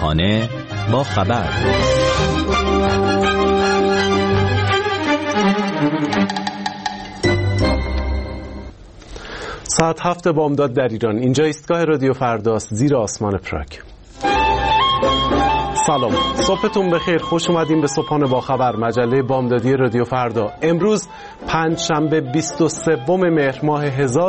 صبحانه با خبر. ساعت 7 بامداد در ایران. اینجا ایستگاه رادیو فرداست، زیر آسمان پراگ. سلام، صبحتون بخیر. خوش اومدین به صبحانه با خبر، مجله بامدادی رادیو فردا. امروز پنجشنبه 23 مهر ماه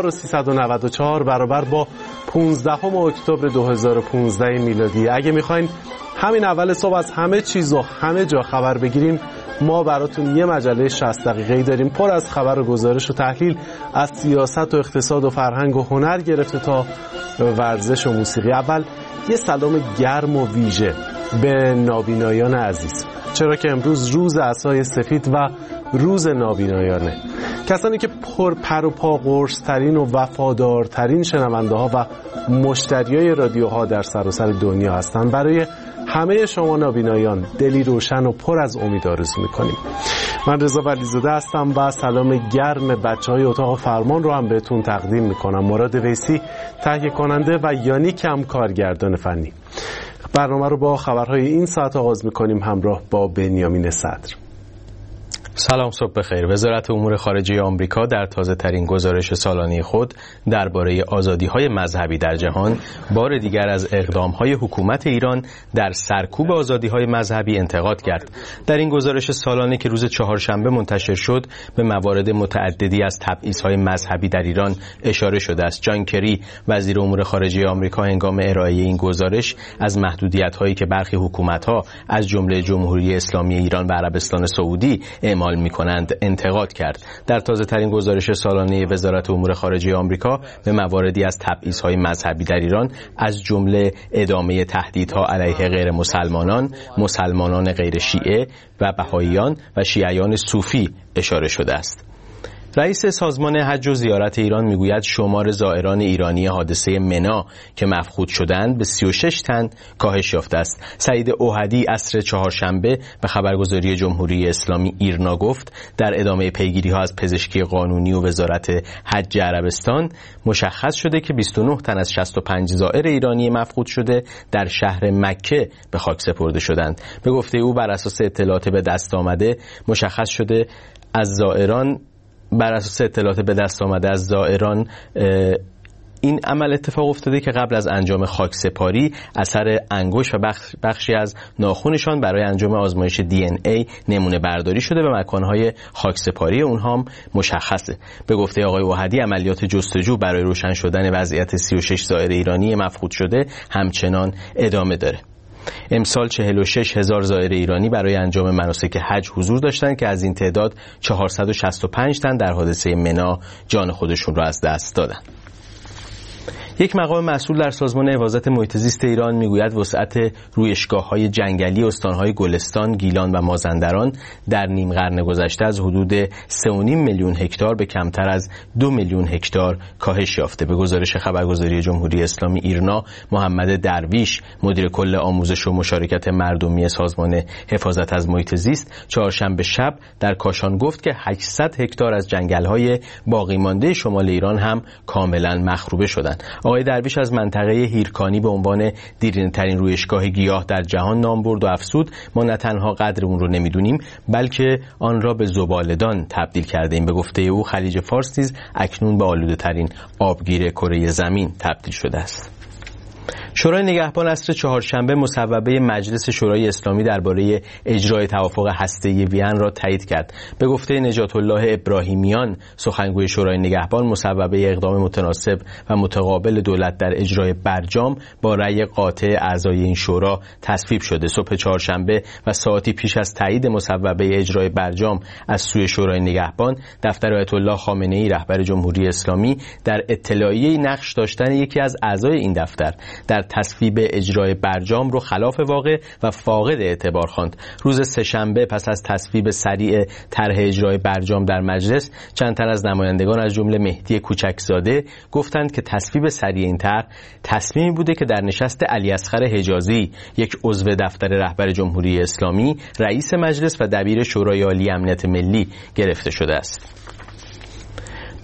1394 برابر با 15 اکتبر 2015 میلادی. اگه میخواین همین اول صبح از همه چیز و همه جا خبر بگیرین، ما براتون یه مجله 60 دقیقه‌ای داریم پر از خبر و گزارش و تحلیل از سیاست و اقتصاد و فرهنگ و هنر گرفته تا ورزش و موسیقی. اول یه سلام گرم و ویژه به نابینایان عزیز، چرا که امروز روز عصای سفید و روز نابینایانه. کسانی که پر و پا قرص ترین و وفادارترین شنونده ها و مشتریای رادیوها در سراسر دنیا هستند. برای همه شما نابینایان دلی روشن و پر از امید آرزو میکنیم. من رضا ولیزاده هستم و سلام گرم بچهای اتاق فرمان رو هم بهتون تقدیم میکنم. مراد ویسی تهیه کننده و یانیک هم کارگردان فنی. برنامه رو با خبرهای این ساعت آغاز میکنیم همراه با بنیامین صدر. سلام، صبح بخیر. وزارت امور خارجه آمریکا در تازه ترین گزارش سالانه خود درباره آزادی‌های مذهبی در جهان بار دیگر از اقدام‌های حکومت ایران در سرکوب آزادی‌های مذهبی انتقاد کرد. در این گزارش سالانه که روز چهارشنبه منتشر شد، به موارد متعددی از تبعیض‌های مذهبی در ایران اشاره شده است. جان کری، وزیر امور خارجه آمریکا، هنگام ارائه این گزارش از محدودیت‌هایی که برخی حکومت‌ها از جمله جمهوری اسلامی ایران و عربستان سعودی می‌کنند انتقاد کرد. در تازه ترین گزارش سالانه وزارت امور خارجه آمریکا به مواردی از تبعیض‌های مذهبی در ایران از جمله ادامه تهدیدها علیه غیر مسلمانان، مسلمانان غیر شیعه و بهائیان و شیعیان صوفی اشاره شده است. رئیس سازمان حج و زیارت ایران میگوید شمار زائران ایرانی حادثه منا که مفقود شدند به 36 تن کاهش یافته است. سعید اوحدی عصر چهارشنبه به خبرگزاری جمهوری اسلامی ایرنا گفت در ادامه پیگیری‌ها از پزشکی قانونی و وزارت حج عربستان مشخص شده که 29 تن از 65 زائر ایرانی مفقود شده در شهر مکه به خاک سپرده شدند. به گفته او بر اساس اطلاعات به دست آمده مشخص شده به دست آمده از زائران این عمل اتفاق افتاده که قبل از انجام خاکسپاری اثر انگشت و بخشی از ناخنشان برای انجام آزمایش DNA نمونه برداری شده و مکانهای خاکسپاری اونها هم مشخصه. به گفته آقای اوحدی عملیات جستجو برای روشن شدن وضعیت 36 زائر ایرانی مفقود شده همچنان ادامه داره. امسال 46,000 زائر ایرانی برای انجام مناسک حج حضور داشتند که از این تعداد 465 تن در حادثه منا جان خودشون را از دست دادند. یک مقام مسئول در سازمان حفاظت محیط زیست ایران میگوید وسعت رویشگاه‌های جنگلی استان‌های گلستان، گیلان و مازندران در نیم قرن گذشته از حدود 3.5 میلیون هکتار به کمتر از 2 میلیون هکتار کاهش یافته. به گزارش خبرگزاری جمهوری اسلامی ایرنا، محمد درویش، مدیر کل آموزش و مشارکت مردمی سازمان حفاظت از محیط زیست، چهارشنبه شب در کاشان گفت که 800 هکتار از جنگل‌های باقی مانده شمال ایران هم کاملاً مخروبه شدند. آقای درویش از منطقه هیرکانی به عنوان دیرینه‌ترین رویشگاه گیاه در جهان نام برد و افزود ما نه تنها قدر اون رو نمیدونیم بلکه آن را به زباله‌دان تبدیل کرده ایم. به گفته او خلیج فارس نیز اکنون به آلوده‌ترین آبگیر کره زمین تبدیل شده است. شورای نگهبان عصر چهارشنبه مصوبه مجلس شورای اسلامی درباره اجرای توافق هسته‌ای وین را تایید کرد. به گفته نجات الله ابراهیمیان، سخنگوی شورای نگهبان، مصوبه اقدام متناسب و متقابل دولت در اجرای برجام با رأی قاطع اعضای این شورا تصویب شده. صبح چهارشنبه و ساعتی پیش از تایید مصوبه اجرای برجام از سوی شورای نگهبان، دفتر آیت الله خامنه‌ای رهبر جمهوری اسلامی در اطلاعیه نقش داشتن یکی از اعضای این دفتر در تصویب اجرای برجام رو خلاف واقع و فاقد اعتبار خواند. روز سه‌شنبه پس از تصویب سریع طرح اجرای برجام در مجلس، چند تن از نمایندگان از جمله مهدی کوچکزاده گفتند که تصویب سریع این طرح تصمیمی بوده که در نشست علی اصغر حجازی، یک عضو دفتر رهبر جمهوری اسلامی، رئیس مجلس و دبیر شورای عالی امنیت ملی گرفته شده است.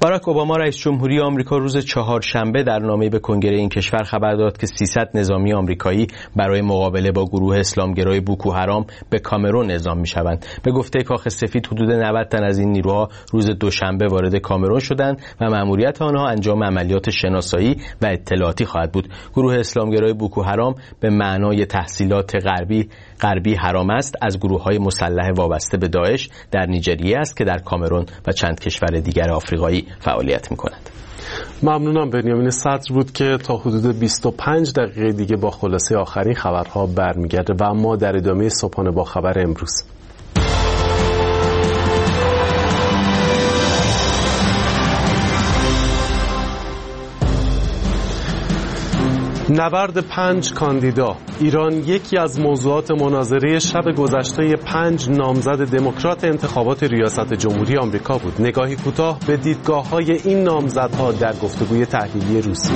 باراک اوباما رئیس جمهوری آمریکا روز چهارشنبه در نامه‌ای به کنگره این کشور خبر داد که 300 نظامی آمریکایی برای مقابله با گروه اسلامگرای بوکو حرام به کامرون اعزام می‌شوند. به گفته کاخ سفید حدود 90 تن از این نیروها روز دوشنبه وارد کامرون شدند و مأموریت آنها انجام عملیات شناسایی و اطلاعاتی خواهد بود. گروه اسلامگرای بوکو حرام به معنای تحصیلات غربی حرام است از گروه‌های مسلح وابسته به داعش در نیجریه است که در کامرون و چند کشور دیگر آفریقایی فعالیت می‌کند. ممنونم. بنیامین صدر بود که تا حدود 25 دقیقه دیگه با خلاصه آخرین خبرها برمیگرده و اما در ادامه صبحانه با خبر امروز. نبرد 5 کاندیدا. ایران یکی از موضوعات مناظره شب گذشته 5 نامزد دموکرات انتخابات ریاست جمهوری آمریکا بود. نگاهی کوتاه به دیدگاه‌های این نامزدها در گفتگوی تحلیلی روسی.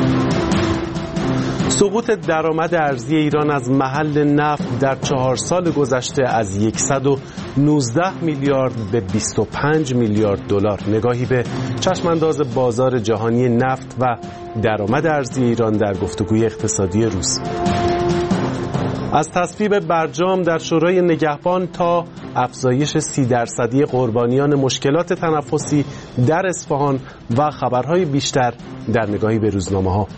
سقوط درآمد ارزی ایران از محل نفت در 4 سال گذشته از 119 میلیارد به 25 میلیارد دلار. نگاهی به چشمانداز بازار جهانی نفت و درآمد ارزی ایران در گفتگوی اقتصادی روز. از تصویب برجام در شورای نگهبان تا افزایش 30% قربانیان مشکلات تنفسی در اصفهان و خبرهای بیشتر در نگاهی به روزنامه‌ها.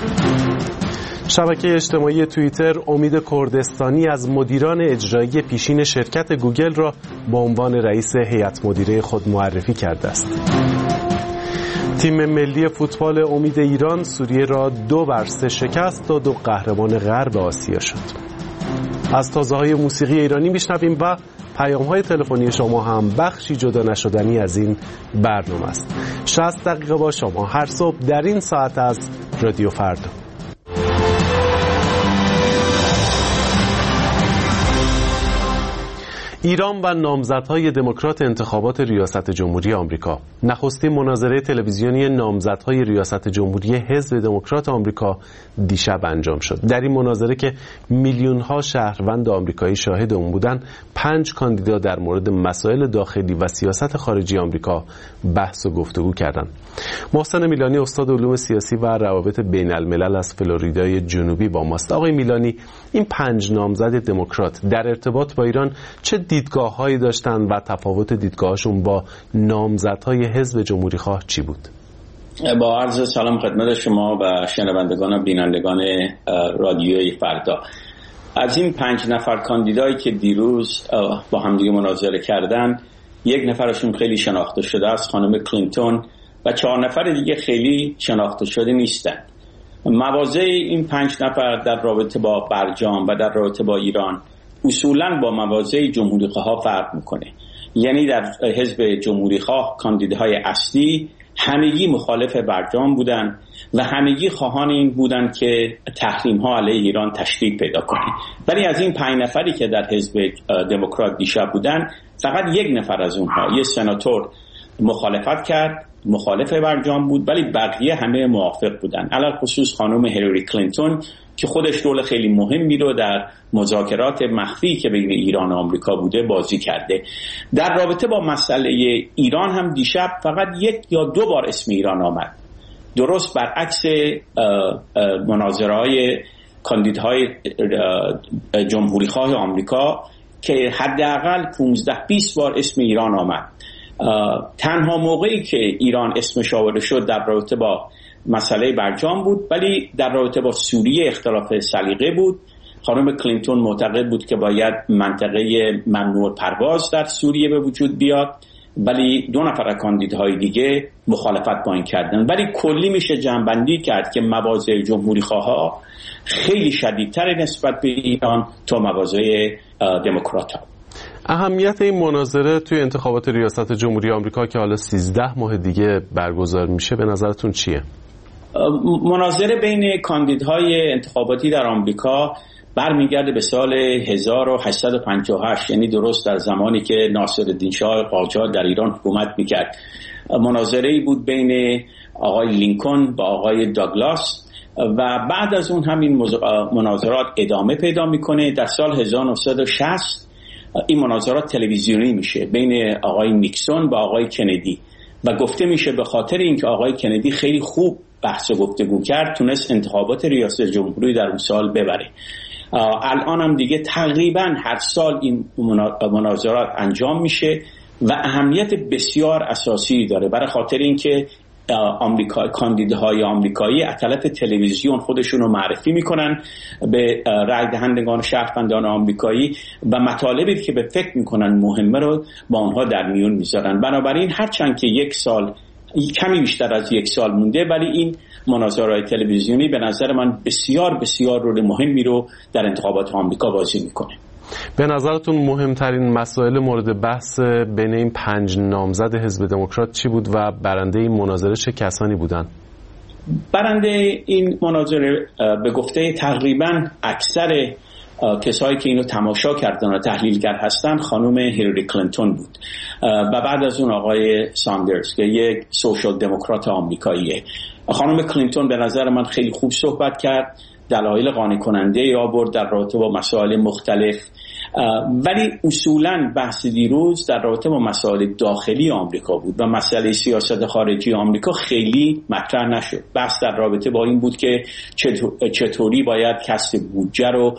شبکه اجتماعی توییتر امید کردستانی از مدیران اجرایی پیشین شرکت گوگل را به عنوان رئیس هیئت مدیره خود معرفی کرده است. تیم ملی فوتبال امید ایران سوریه را 2-3 شکست داد و قهرمان غرب آسیا شد. از تازه‌های موسیقی ایرانی میشنویم و پیام‌های تلفنی شما هم بخشی جدا نشدنی از این برنامه است. 60 دقیقه با شما هر صبح در این ساعت از رادیو فردا. ایران و نامزدهای دموکرات انتخابات ریاست جمهوری آمریکا. نخستین مناظره تلویزیونی نامزدهای ریاست جمهوری حزب دموکرات آمریکا دیشب انجام شد. در این مناظره که میلیون‌ها شهروند آمریکایی شاهد اون بودند، 5 کاندیدا در مورد مسائل داخلی و سیاست خارجی آمریکا بحث و گفتگو کردند. محسن میلانی استاد علوم سیاسی و روابط بین الملل از فلوریدای جنوبی با ماست. آقای میلانی، این 5 نامزد دموکرات در ارتباط با ایران چه دیدگاه‌هایی داشتن و تفاوت دیدگاهشون با نامزدهای حزب جمهوری‌خواه چی بود؟ با عرض سلام خدمت شما و شنوندگان و بینندگان رادیوی فردا. از این 5 نفر کاندیدایی که دیروز با همدیگه مناظره کردن، 1 نفرشون خیلی شناخته شده است، خانم کلینتون، و 4 نفر دیگه خیلی شناخته شده نیستن. مواضع این 5 نفر در رابطه با برجام و در رابطه با ایران اصولاً با مواضع جمهوری‌خواه فرق میکنه. یعنی در حزب جمهوری‌خواه کاندیداهای اصلی همگی مخالف برجام بودن و همگی خواهان این بودن که تحریم‌ها علیه ایران تشدید پیدا کنه. ولی از این 5 نفری که در حزب دموکرات دیشب بودن، فقط 1 نفر از اونها، یه سناتور، مخالفت کرد، مخالف برجام بود، ولی بقیه همه موافق بودن. علل خصوص خانم هیلاری کلینتون که خودش رول خیلی مهمی رو در مذاکرات مخفی که بین ایران و آمریکا بوده بازی کرده. در رابطه با مسئله ایران هم دیشب فقط 1 یا 2 بار اسم ایران آمد، درست برعکس مناظره‌های کاندیدهای جمهوری‌خواه آمریکا که حداقل 15-20 بار اسم ایران آمد. تنها موقعی که ایران اسمش آورده شد در رابطه با مسئله برجام بود، ولی در رابطه با سوریه اختلاف سلیقه بود. خانم کلینتون معتقد بود که باید منطقه ممنوع پرواز در سوریه به وجود بیاد، ولی 2 نفر کاندیدهای دیگه مخالفت با این کردن. ولی کلی میشه جمع‌بندی کرد که مواضع جمهوری‌خواها خیلی شدیدتر نسبت به ایران تا مواضع دموکرات‌ها. اهمیت این مناظره توی انتخابات ریاست جمهوری آمریکا که حالا 13 ماه دیگه برگزار میشه به نظرتون چیه؟ مناظره بین کاندیدهای انتخاباتی در آمریکا برمیگرده به سال 1858، یعنی درست در زمانی که ناصرالدین شاه قاجار در ایران حکومت میکرد. مناظره‌ای بود بین آقای لینکن با آقای داگلاس و بعد از اون همین مناظرات ادامه پیدا میکنه. در سال 1960 این مناظرات تلویزیونی میشه بین آقای نیکسون و آقای کندی و گفته میشه به خاطر اینکه آقای کندی خیلی خوب بحث و گفتگو کرد تونست انتخابات ریاست جمهوری در اون سال ببره. الان هم دیگه تقریبا هر سال این مناظرات انجام میشه و اهمیت بسیار اساسی داره، برای خاطر اینکه کاندیداهای آمریکایی از طرف تلویزیون خودشون رو معرفی میکنن به رای دهندگان شهروندان آمریکایی و مطالبی که به فکر میکنن مهمه رو با اونها در میون میذارن. بنابراین هرچند که یک سال کمی بیشتر از یک سال مونده، ولی این مناظرات تلویزیونی به نظر من بسیار بسیار رول مهمی رو در انتخابات آمریکا بازی میکنه. به نظرتون مهمترین مسائل مورد بحث بین این 5 نامزد حزب دموکرات چی بود و برنده این مناظره چه کسانی بودن؟ برنده این مناظره به گفته تقریبا اکثر کسایی که اینو تماشا کردن و تحلیلگر هستن خانم هیلاری کلینتون بود و بعد از اون آقای ساندرز که یک سوشال دموکرات آمریکاییه. خانم کلینتون به نظر من خیلی خوب صحبت کرد، دلایل قانع کننده آورد در رابطه با مسائل مختلف، ولی اصولاً بحث دیروز در رابطه با مسائل داخلی آمریکا بود و مسئله سیاست خارجی آمریکا خیلی مطرح نشد. بحث در رابطه با این بود که چطوری باید کسب بودجه رو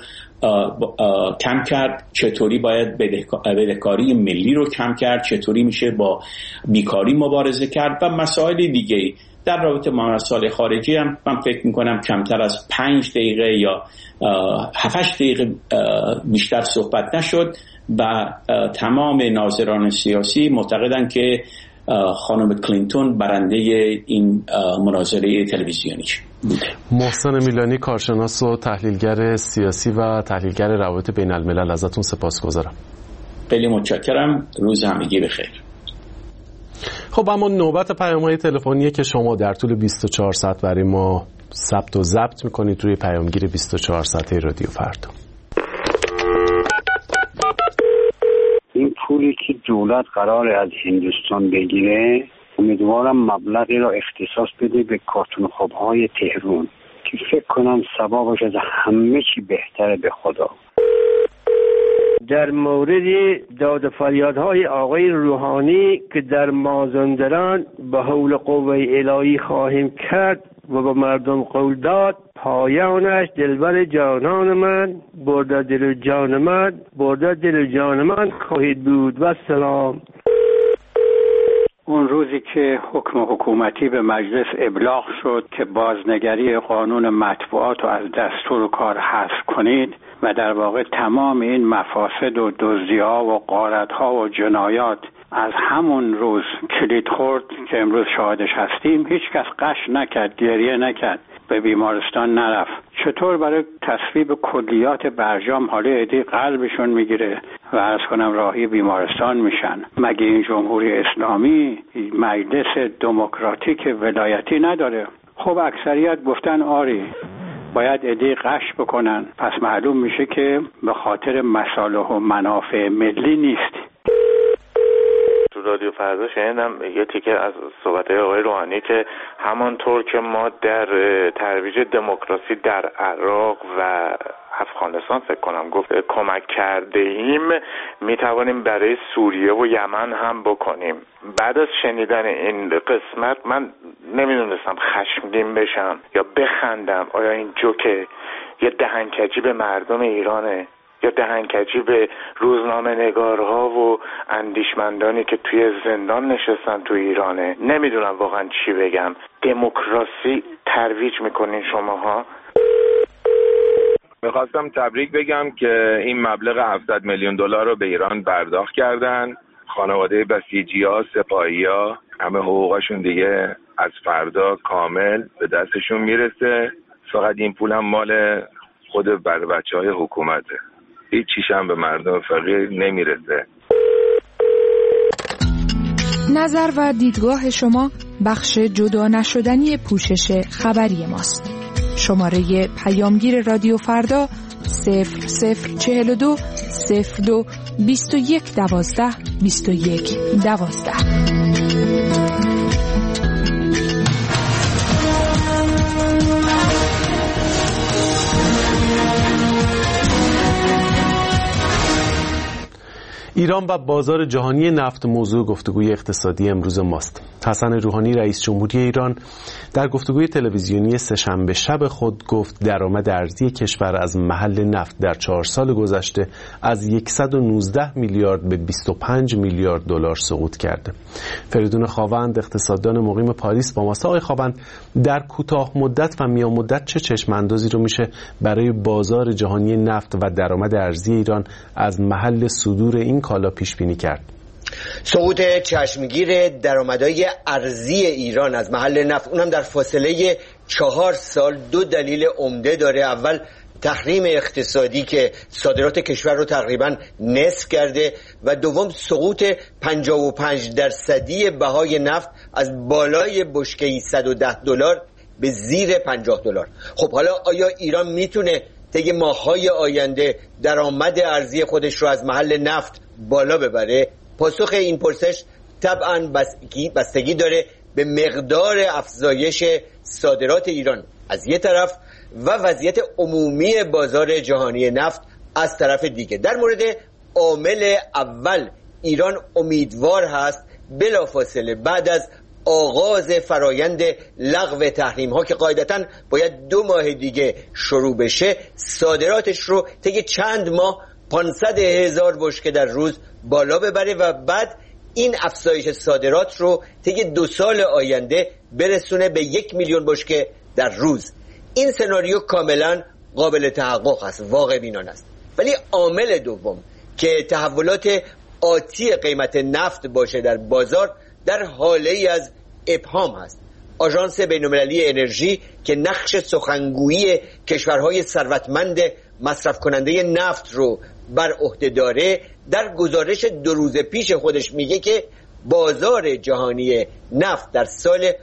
کم کرد، چطوری باید بدهکاری ملی رو کم کرد، چطوری میشه با بیکاری مبارزه کرد و مسائل دیگه. در رابطه با مسائل خارجی هم من فکر میکنم کمتر از 5 دقیقه یا 7-8 دقیقه بیشتر صحبت نشد و تمام ناظران سیاسی معتقدن که خانم کلینتون برنده این مناظره تلویزیونی بوده. محسن میلانی، کارشناس و تحلیلگر سیاسی و تحلیلگر روابط بین الملل، ازتون سپاسگزارم. خیلی متشکرم. روز همگی بخیر. خب اما نوبت پیام‌های تلفنیه که شما در طول 24 ساعت برای ما ثبت و ضبط می‌کنید روی پیامگیر 24 ساعته رادیو فردا. این پولی که دولت قراره از هندوستان بگیره امیدوارم مبلغی را اختصاص بده به کارتون خواب‌های تهران که فکر کنم ثوابش از همه چی بهتره به خدا. در مورد داد فریادهای آقای روحانی که در مازندران به حول قوه الهی خواهیم کرد و به مردم قول داد، پایانش دلبر جانان من، برده دل جان من، برده دل جان من خواهید بود. و سلام. اون روزی که حکم حکومتی به مجلس ابلاغ شد که بازنگری قانون مطبوعات رو از دستور کار حذف کنید و در واقع تمام این مفاسد و دزدی‌ها و غارت‌ها و جنایات از همون روز کلید خورد که امروز شاهدش هستیم، هیچ کس قش نکرد، گریه نکرد، به بیمارستان نرفت. چطور برای تصویب کلیات برجام حالا عدی قلبشون میگیره و عرض کنم راهی بیمارستان میشن؟ مگه این جمهوری اسلامی مجلس دموکراتیک ولایتی نداره؟ خب اکثریت گفتن آری باید عدی قش بکنن، پس معلوم میشه که به خاطر مصالح و منافع ملی نیست. تو رادیو فردا شنیدم یه تیکه از صحبت‌های آقای روحانی که همانطور که ما در ترویج دموکراسی در عراق و افغانستان فکر کنم گفت کمک کرده ایم، میتوانیم برای سوریه و یمن هم بکنیم. بعد از شنیدن این قسمت من نمیدونستم خشمگین بشم یا بخندم. آیا این جوکه یه دهنکجی به مردم ایرانه یا دهنکجی به روزنامه نگارها و اندیشمندانی که توی زندان نشستن تو ایرانه؟ نمیدونم واقعا چی بگم. دموکراسی ترویج میکنین شماها. میخواستم تبریک بگم که این مبلغ 700 میلیون دلار رو به ایران پرداخت کردن. خانواده بسیجی‌ها، سپاهی‌ها، همه حقوقشون دیگه از فردا کامل به دستشون میرسه. فقط این پول هم مال خود بچه‌های حکومته، هیچ چیش هم به مردم فقیر نمیرسه. نظر و دیدگاه شما بخش جدا نشدنی پوشش خبری ماست. شماره پیامگیر رادیو فردا 0042 02 21 12 21 12. ایران و بازار جهانی نفت موضوع گفتگوی اقتصادی امروز ماست. حسن روحانی رئیس جمهوری ایران در گفتگوی تلویزیونی سه‌شنبه شب خود گفت درآمد ارزی کشور از محل نفت در 4 سال گذشته از 119 میلیارد به 25 میلیارد دلار سقوط کرده. فریدون خاوند اقتصاددان مقیم پاریس با ماست. آقای خاوند، در کوتاه مدت و میان مدت چه چشم‌اندازی رو میشه برای بازار جهانی نفت و درآمد ارزی ایران از محل صدور این کالا پیش بینی کرد؟ سقوط چشمگیر درآمدهای ارزی ایران از محل نفت، اونم در فاصله 4 سال، 2 دلیل عمده داره. اول تحریم اقتصادی که صادرات کشور رو تقریبا نصف کرده و دوم سقوط 55% بهای نفت از بالای بشکه‌ای $110 به زیر $50. خب حالا آیا ایران میتونه طی ماه‌های آینده درآمد ارزی خودش رو از محل نفت بالا ببره؟ پاسخ این پرسش طبعاً بستگی داره به مقدار افزایش صادرات ایران از یک طرف و وضعیت عمومی بازار جهانی نفت از طرف دیگه. در مورد عامل اول، ایران امیدوار هست بلافاصله بعد از آغاز فرایند لغو تحریم ها که قاعدتاً باید 2 ماه دیگه شروع بشه، صادراتش رو طی چند ماه 500,000 بشکه در روز بالا ببره و بعد این افزایش صادرات رو طی 2 سال آینده برسونه به 1 میلیون بشکه در روز. این سناریو کاملا قابل تحقق است، واقع بینانه است. ولی عامل دوم که تحولات آتی قیمت نفت باشه در بازار در حاله‌ای از ابهام هست. آژانس بین‌المللی انرژی که نقش سخنگویی کشورهای ثروتمند مصرف کننده نفت رو بر عهده داره، در گزارش 2 روز پیش خودش میگه که بازار جهانی نفت در سال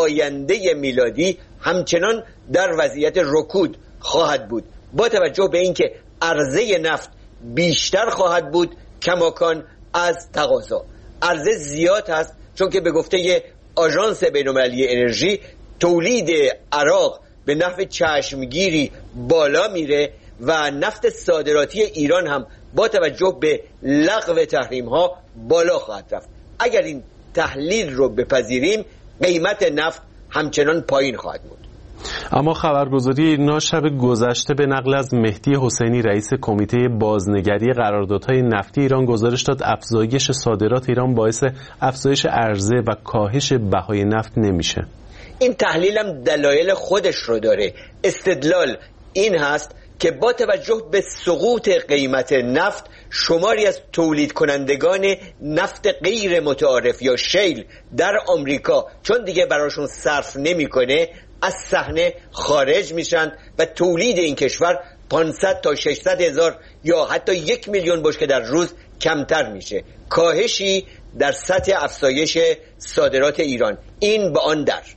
آینده میلادی همچنان در وضعیت رکود خواهد بود، با توجه به اینکه عرضه نفت بیشتر خواهد بود کماکان از تقاضا. عرضه زیاد هست چون که به گفته آژانس بین‌المللی انرژی تولید عراق به نحو چشمگیری بالا میره و نفت صادراتی ایران هم با توجه به لغو تحریم ها بالا خواهد رفت. اگر این تحلیل رو بپذیریم قیمت نفت همچنان پایین خواهد بود. اما خبرگزاری ایرنا شب گذشته به نقل از مهدی حسینی رئیس کمیته بازنگری قراردادهای نفتی ایران گزارش داد افزایش صادرات ایران باعث افزایش عرضه و کاهش بهای نفت نمیشه. این تحلیل هم دلایل خودش رو داره. استدلال این هست که با توجه به سقوط قیمت نفت شماری از تولید کنندگان نفت غیر متعارف یا شیل در آمریکا چون دیگه براشون صرف نمیکنه از صحنه خارج میشن و تولید این کشور 500 تا 600 هزار یا حتی 1 میلیون بشکه در روز کمتر میشه. کاهشی در سطح افزایش صادرات ایران. این با آن در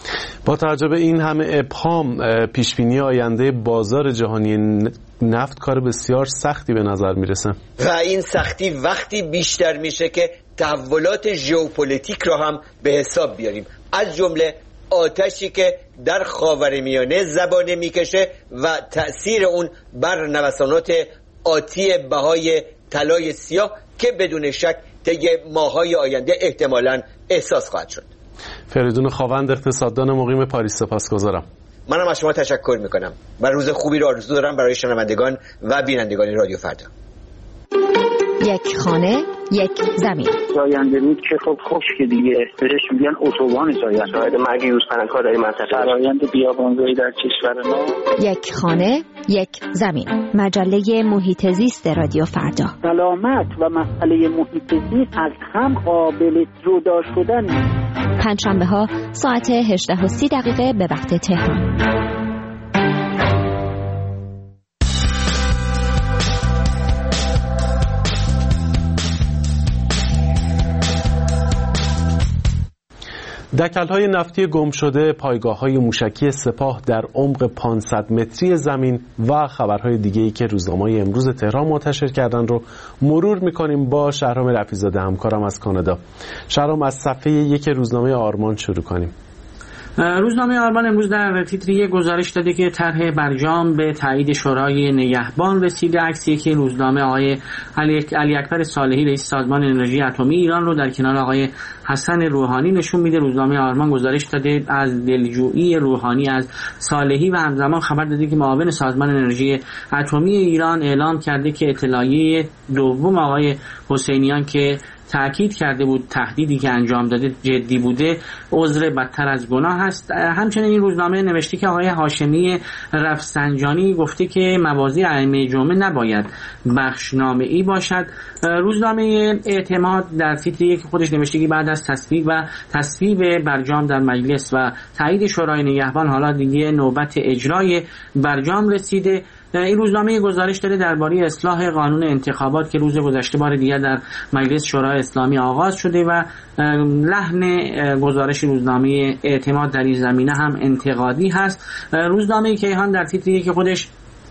با توجه به این همه ابهام، پیشبینی آینده بازار جهانی نفت کار بسیار سختی به نظر میرسه و این سختی وقتی بیشتر میشه که تحولات ژئوپلیتیک را هم به حساب بیاریم، از جمله آتشی که در خاورمیانه زبانه میکشه و تأثیر اون بر نوسانات آتی بهای طلای سیاه که بدون شک طی ماه‌های آینده احتمالاً احساس خواهد شد. فریدون خاوند اقتصاددان مقیم پاریس، سپاسگزارم. منم از شما تشکر میکنم و روز خوبی رو آرزو دارم برای شنوندگان و بینندگان رادیو فردا. یک خانه یک زمین. زاینده بود که خب خشک دیگه، بهش میگن اتوبان زاینده. شاید مرگ یوز پناهگاه در این منطقه. فرآیند بیابانزایی در کشور ما. یک خانه یک زمین. مجله محیط زیست رادیو فردا. سلامت و مسئله محیط زیست از هم قابل جدا شدن. پنجشنبه ها ساعت 18:30 به وقت تهران. دکل‌های نفتی گم شده، پایگاه‌های موشکی سپاه در عمق 500 متری زمین و خبرهای دیگه‌ای که روزنامه‌های امروز تهران منتشر کردن رو مرور می‌کنیم با شهرام رفیع‌زاده همکارم از کانادا. شهرام، از صفحه 1 روزنامه آرمان شروع کنیم. روزنامه آرمان امروز در تیتری گزارش داده که طرح برجام به تایید شورای نگهبان رسیده. عکسی که روزنامه آقای علی اکبر صالحی رئیس سازمان انرژی اتمی ایران رو در کنار آقای حسن روحانی نشون میده. روزنامه آرمان گزارش داده از دلجویی روحانی از صالحی و همزمان خبر داده که معاون سازمان انرژی اتمی ایران اعلام کرده که اطلاعیه دوم آقای حسینیان که تأکید کرده بود تهدیدی که انجام داده جدی بوده، عذر بدتر از گناه است. همچنین این روزنامه نوشته که آقای هاشمی رفسنجانی گفته که مواضیع ائمه جمعه نباید بخشنامه‌ای باشد. روزنامه اعتماد در تیتری که خودش نوشته که بعد از تصویب برجام در مجلس و تایید شورای نگهبان حالا دیگه نوبت اجرای برجام رسیده. این روزنامه گزارش داره درباره اصلاح قانون انتخابات که روز گذشته بار دیگر در مجلس شورای اسلامی آغاز شده و لحن گزارش روزنامه اعتماد در این زمینه هم انتقادی هست. روزنامه کیهان در تیتری که خودش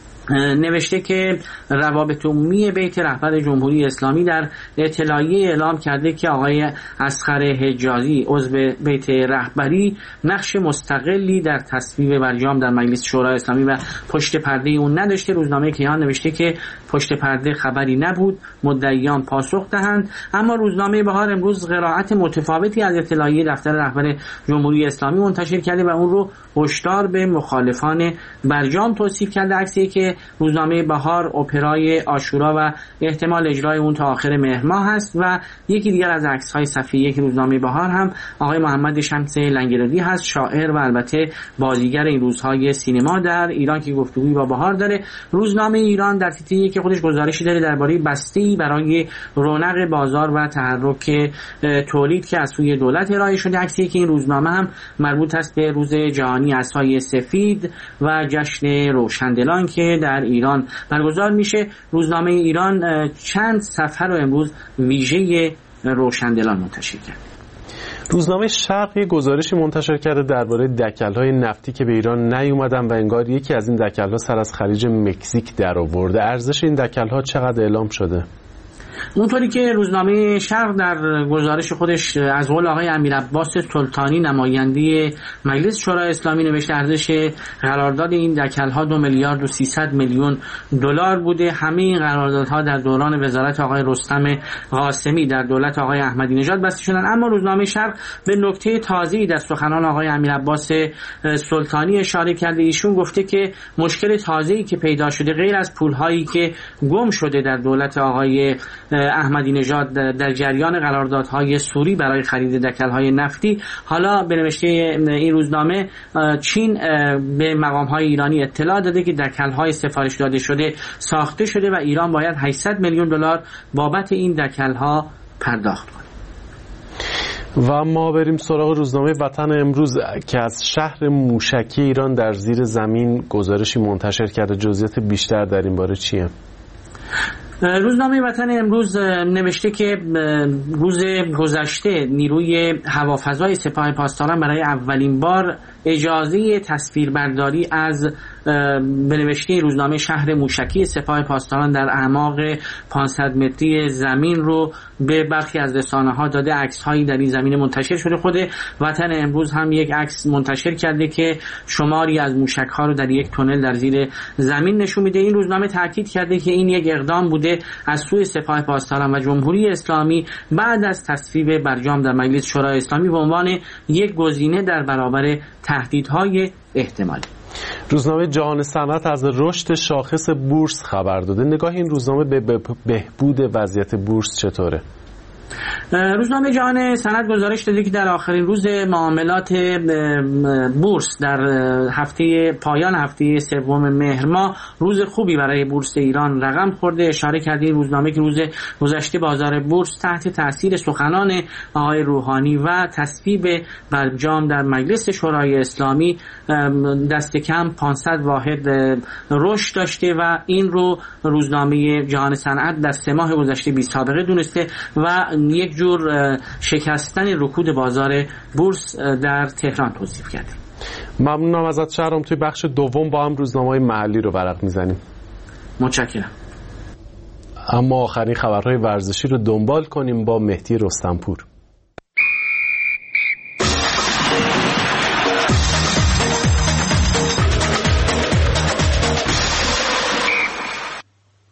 نوشته که روابط عمومی بیت رهبر جمهوری اسلامی در اطلاعیه اعلام کرده که آقای اصغر حجازی عضو بیت رهبری نقش مستقلی در تصویب برجام در مجلس شورای اسلامی و پشت پرده اون نداشته. روزنامه کیهان نوشته که پشت پرده خبری نبود، مدعیان پاسخ دهند. اما روزنامه بهار امروز قرائت متفاوتی از اطلاعیه دفتر رهبر جمهوری اسلامی منتشر کرده و اون رو هشدار به مخالفان برجام توصیف کرده. عکسی که روزنامه بهار اپرای عاشورا و احتمال اجرای اون تا آخر مهر ماه هست و یکی دیگر از عکس‌های صفحه یک روزنامه بهار هم آقای محمد شمس لنگرودی هست، شاعر و البته بازیگر این روزهای سینما در ایران که گفتگویی با بهار داره. روزنامه ایران در تیتری که خودش گزارشی داره درباره بسته‌ای برای رونق بازار و تحرک تولید که از سوی دولت ارائه شده. عکسی که این روزنامه هم مربوط است به روز جهانی عصای سفید و جشن روشندلان که در ایران برگزار میشه. روزنامه ایران چند صفحه رو امروز ویژه روشندلان منتشر کرد. روزنامه شرق یک گزارشی منتشر کرده درباره دکل‌های نفتی که به ایران نیومدن و انگار یکی از این دکل‌ها سر از خلیج مکزیک درآورده. ارزش این دکل‌ها چقدر اعلام شده؟ اونطوری که روزنامه شرق در گزارش خودش از قول آقای امیرعباس سلطانی نماینده مجلس شورای اسلامی نوشته ارزش قرارداد این دکل‌ها 2 میلیارد و 300 میلیون دلار بوده. همه این قراردادها در دوران وزارت آقای رستم قاسمی در دولت آقای احمدی نژاد بسته شدن. اما روزنامه شرق به نکته تازه‌ای در سخنان آقای امیرعباس سلطانی اشاره کرده. ایشون گفته که مشکل تازه‌ای که پیدا شده غیر از پول‌هایی که گم شده در دولت آقای احمدی نژاد در جریان قراردادهای سوری برای خرید دکل‌های نفتی، حالا به نوشته این روزنامه چین به مقام‌های ایرانی اطلاع داده که دکل‌های سفارش داده شده ساخته شده و ایران باید 800 میلیون دلار بابت این دکل‌ها پرداخت کنه. و ما بریم سراغ روزنامه وطن امروز که از شهر موشکی ایران در زیر زمین گزارشی منتشر کرده. جزئیات بیشتر در این باره چیه؟ روزنامه وطن امروز نوشته که روز گذشته نیروی هوافضای سپاه پاسداران برای اولین بار اجازه تصویربرداری از به نوشته روزنامه شهر موشکی سپاه پاسداران در اعماق 500 متری زمین رو به برخی از رسانه‌ها داده. عکس‌هایی در این زمینه منتشر شده. خود وطن امروز هم یک عکس منتشر کرده که شماری از موشک‌ها رو در یک تونل در زیر زمین نشون میده. این روزنامه تاکید کرده که این یک اقدام بوده از سوی سپاه پاسداران و جمهوری اسلامی بعد از تصویب برجام در مجلس شورای اسلامی به عنوان یک گزینه در برابر تهدیدهای احتمالی. روزنامه جهان صنعت از رشد شاخص بورس خبر داده. نگاه این روزنامه به بهبود وضعیت بورس چطوره؟ روزنامه جهان صنعت گزارش داده که در آخرین روز معاملات بورس در پایان هفته سوم مهر ماه روز خوبی برای بورس ایران رقم خورده. اشاره کرده این روزنامه که روز گذشته بازار بورس تحت تاثیر سخنان آقای روحانی و تصویب برجام در مجلس شورای اسلامی دست کم 500 واحد رشد داشته و این رو روزنامه جهان صنعت در 3 ماه گذشته بی سابقه دونسته و یک جور شکستن رکود بازار بورس در تهران توصیف کرده. ممنونم ازت شهرام. توی بخش دوم با هم روزنامه‌های محلی رو ورق میزنیم. متشکرم. اما آخرین خبرهای ورزشی رو دنبال کنیم با مهدی رستمپور.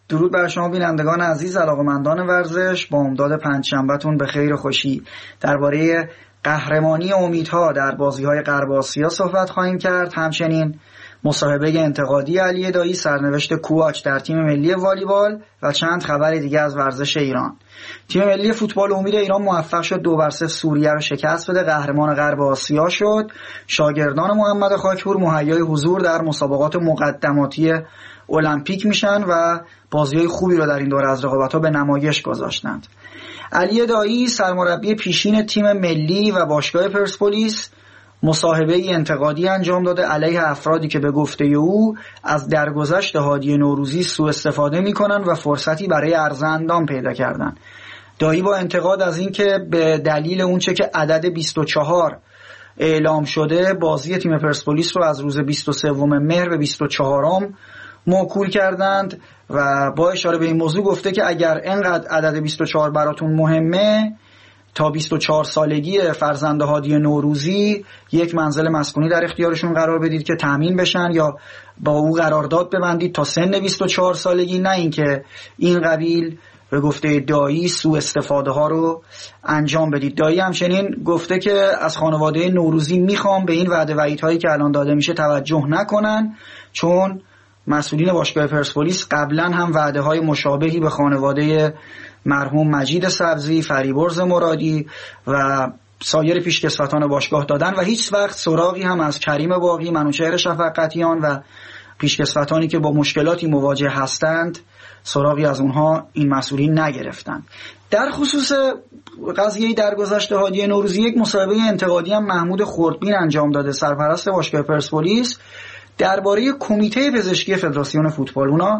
درود بر شما بینندگان عزیز، علاقه‌مندان ورزش. با امداد پنجشنبه‌تون به خیر و خوشی درباره قهرمانی امیدها در بازی‌های غرب آسیا صحبت خواهیم کرد. همچنین مصاحبه انتقادی علی دایی، سرنوشت کواچ در تیم ملی والیبال و چند خبر دیگه از ورزش ایران. تیم ملی فوتبال امید ایران موفق شد 2-0 سوریه رو شکست بده، قهرمان غرب آسیا شد. شاگردان محمد خاکپور مهیای حضور در مسابقات مقدماتی المپیک میشن و بازی‌های خوبی رو در این دوره از رقابت‌ها به نمایش گذاشتند. علی دایی، سرمربی پیشین تیم ملی و باشگاه پرسپولیس، مصاحبه انتقادی انجام داده علیه افرادی که به گفته او از درگذشت هادی نوروزی سوء استفاده میکنن و فرصتی برای عرض اندام پیدا کردن. دایی با انتقاد از این که به دلیل اونچه که عدد 24 اعلام شده بازی تیم پرسپولیس رو از روز 23 مهر به 24 موکول کردند و با اشاره به این موضوع گفته که اگر اینقدر عدد 24 براتون مهمه، تا 24 سالگی فرزند هادی نوروزی یک منزل مسکونی در اختیارشون قرار بدید که تامین بشن یا با او قرارداد ببندید تا سن 24 سالگی، نه اینکه این قبیل به گفته دایی سوء استفاده ها رو انجام بدید. دایی همچنین گفته که از خانواده نوروزی میخوام به این وعده وعیدهایی که الان داده میشه توجه نکنن، چون مسئولین باشگاه پرسپولیس قبلا هم وعده های مشابهی به خانواده مرحوم مجید سبزی، فریبرز مرادی و سایر پیشکسوتان باشگاه دادن و هیچ وقت سراغی هم از کریم باقی، منوچهر شفقتیان و پیشکسوتانی که با مشکلاتی مواجه هستند سراغی از اونها این مسئولین نگرفتند. در خصوص قضیه درگذشت هادی نوروزی یک مصاحبه انتقادی هم محمود خردبین انجام داده، سرپرست باشگاه پرسپولیس، درباره کمیته پزشکی فدراسیون فوتبال. اونا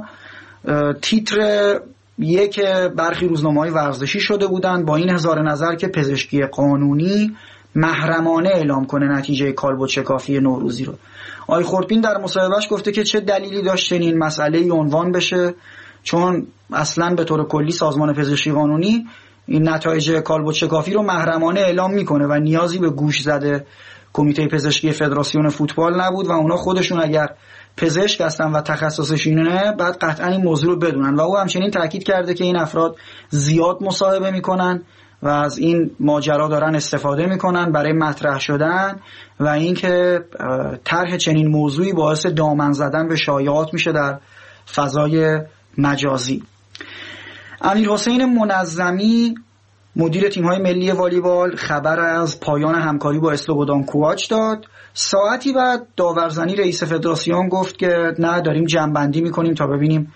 تیتر یک برخی روزنامه‌های ورزشی شده بودند با این اظهار نظر که پزشکی قانونی محرمانه اعلام کنه نتیجه کالبد شکافی نوروزی رو. آقای خردبین در مصاحبهش گفته که چه دلیلی داشت این مسئله عنوان بشه، چون اصلا به طور کلی سازمان پزشکی قانونی این نتایج کالبد شکافی رو محرمانه اعلام میکنه و نیازی به گوش زده کمیته پزشکی فدراسیون فوتبال نبود و اونا خودشون اگر پزشک هستن و تخصصش اینه بعد قطعا این موضوع رو بدونن. و او همچنین تاکید کرده که این افراد زیاد مصاحبه میکنن و از این ماجرا دارن استفاده میکنن برای مطرح شدن و اینکه طرح چنین موضوعی باعث دامن زدن به شایعات میشه در فضای مجازی. امیرحسین منظمی، مدیر تیم‌های ملی والیبال، خبر از پایان همکاری با اسلوبودان کواچ داد. ساعتی بعد داورزنی رئیس فدراسیون گفت که نه، داریم جمع‌بندی می‌کنیم تا ببینیم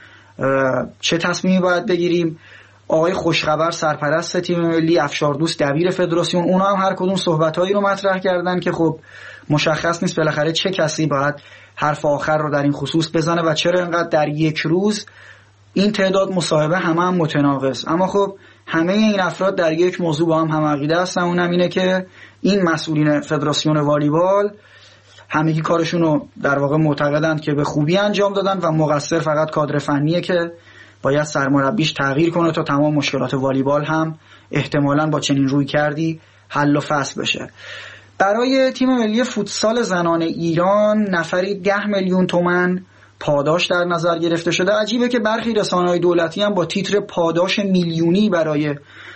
چه تصمیمی باید بگیریم. آقای خوشخبر سرپرست تیم ملی، افشاردوست دبیر فدراسیون، اونا هم هر کدوم صحبتایی رو مطرح کردن که خب مشخص نیست بالاخره چه کسی باید حرف آخر رو در این خصوص بزنه و چرا اینقدر در یک روز این تعداد مصاحبه هم متناقض. اما خب همه این افراد در یک موضوع با هم عقیده هستن، اونم اینه که این مسئولین فدراسیون والیبال همگی کارشون رو در واقع معتقدند که به خوبی انجام دادن و مقصر فقط کادر فنیه که باید سرمربیش تغییر کنه تا تمام مشکلات والیبال هم احتمالاً با چنین روی کردی حل و فصل بشه. برای تیم ملی فوتسال زنان ایران نفری 10 میلیون تومان پاداش در نظر گرفته شده. عجیبه که برخی رسانه‌های دولتی هم با تیتر پاداش میلیونی برای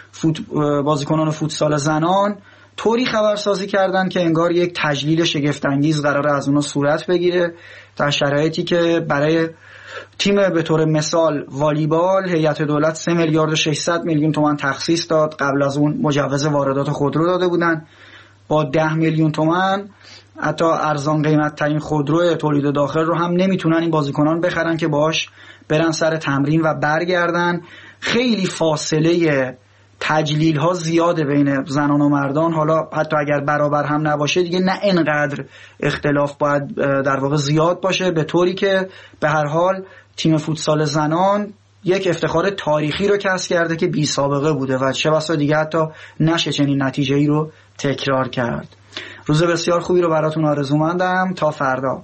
بازیکنان فوتسال زنان طوری خبرسازی کردن که انگار یک تجلیل شگفت‌انگیز قراره از اونها صورت بگیره، در شرایطی که برای تیم به طور مثال والیبال هیئت دولت 3 میلیارد و 600 میلیون تومان تخصیص داد. قبل از اون مجوز واردات خودرو داده بودن. با 10 میلیون تومان حتی ارزان قیمت ترین خودرو تولید داخل رو هم نمیتونن این بازیکنان بخرن که باش برن سر تمرین و برگردن. خیلی فاصله تجلیل ها زیاده بین زنان و مردان. حالا حتی اگر برابر هم نباشه دیگه نه اینقدر اختلاف باید در واقع زیاد باشه، به طوری که به هر حال تیم فوتسال زنان یک افتخار تاریخی رو کسب کرده که بی سابقه بوده و چه بسا دیگه حتی نشه چنین نتیجه‌ای رو تکرار کرد. روز بسیار خوبی رو براتون آرزومندم. تا فردا.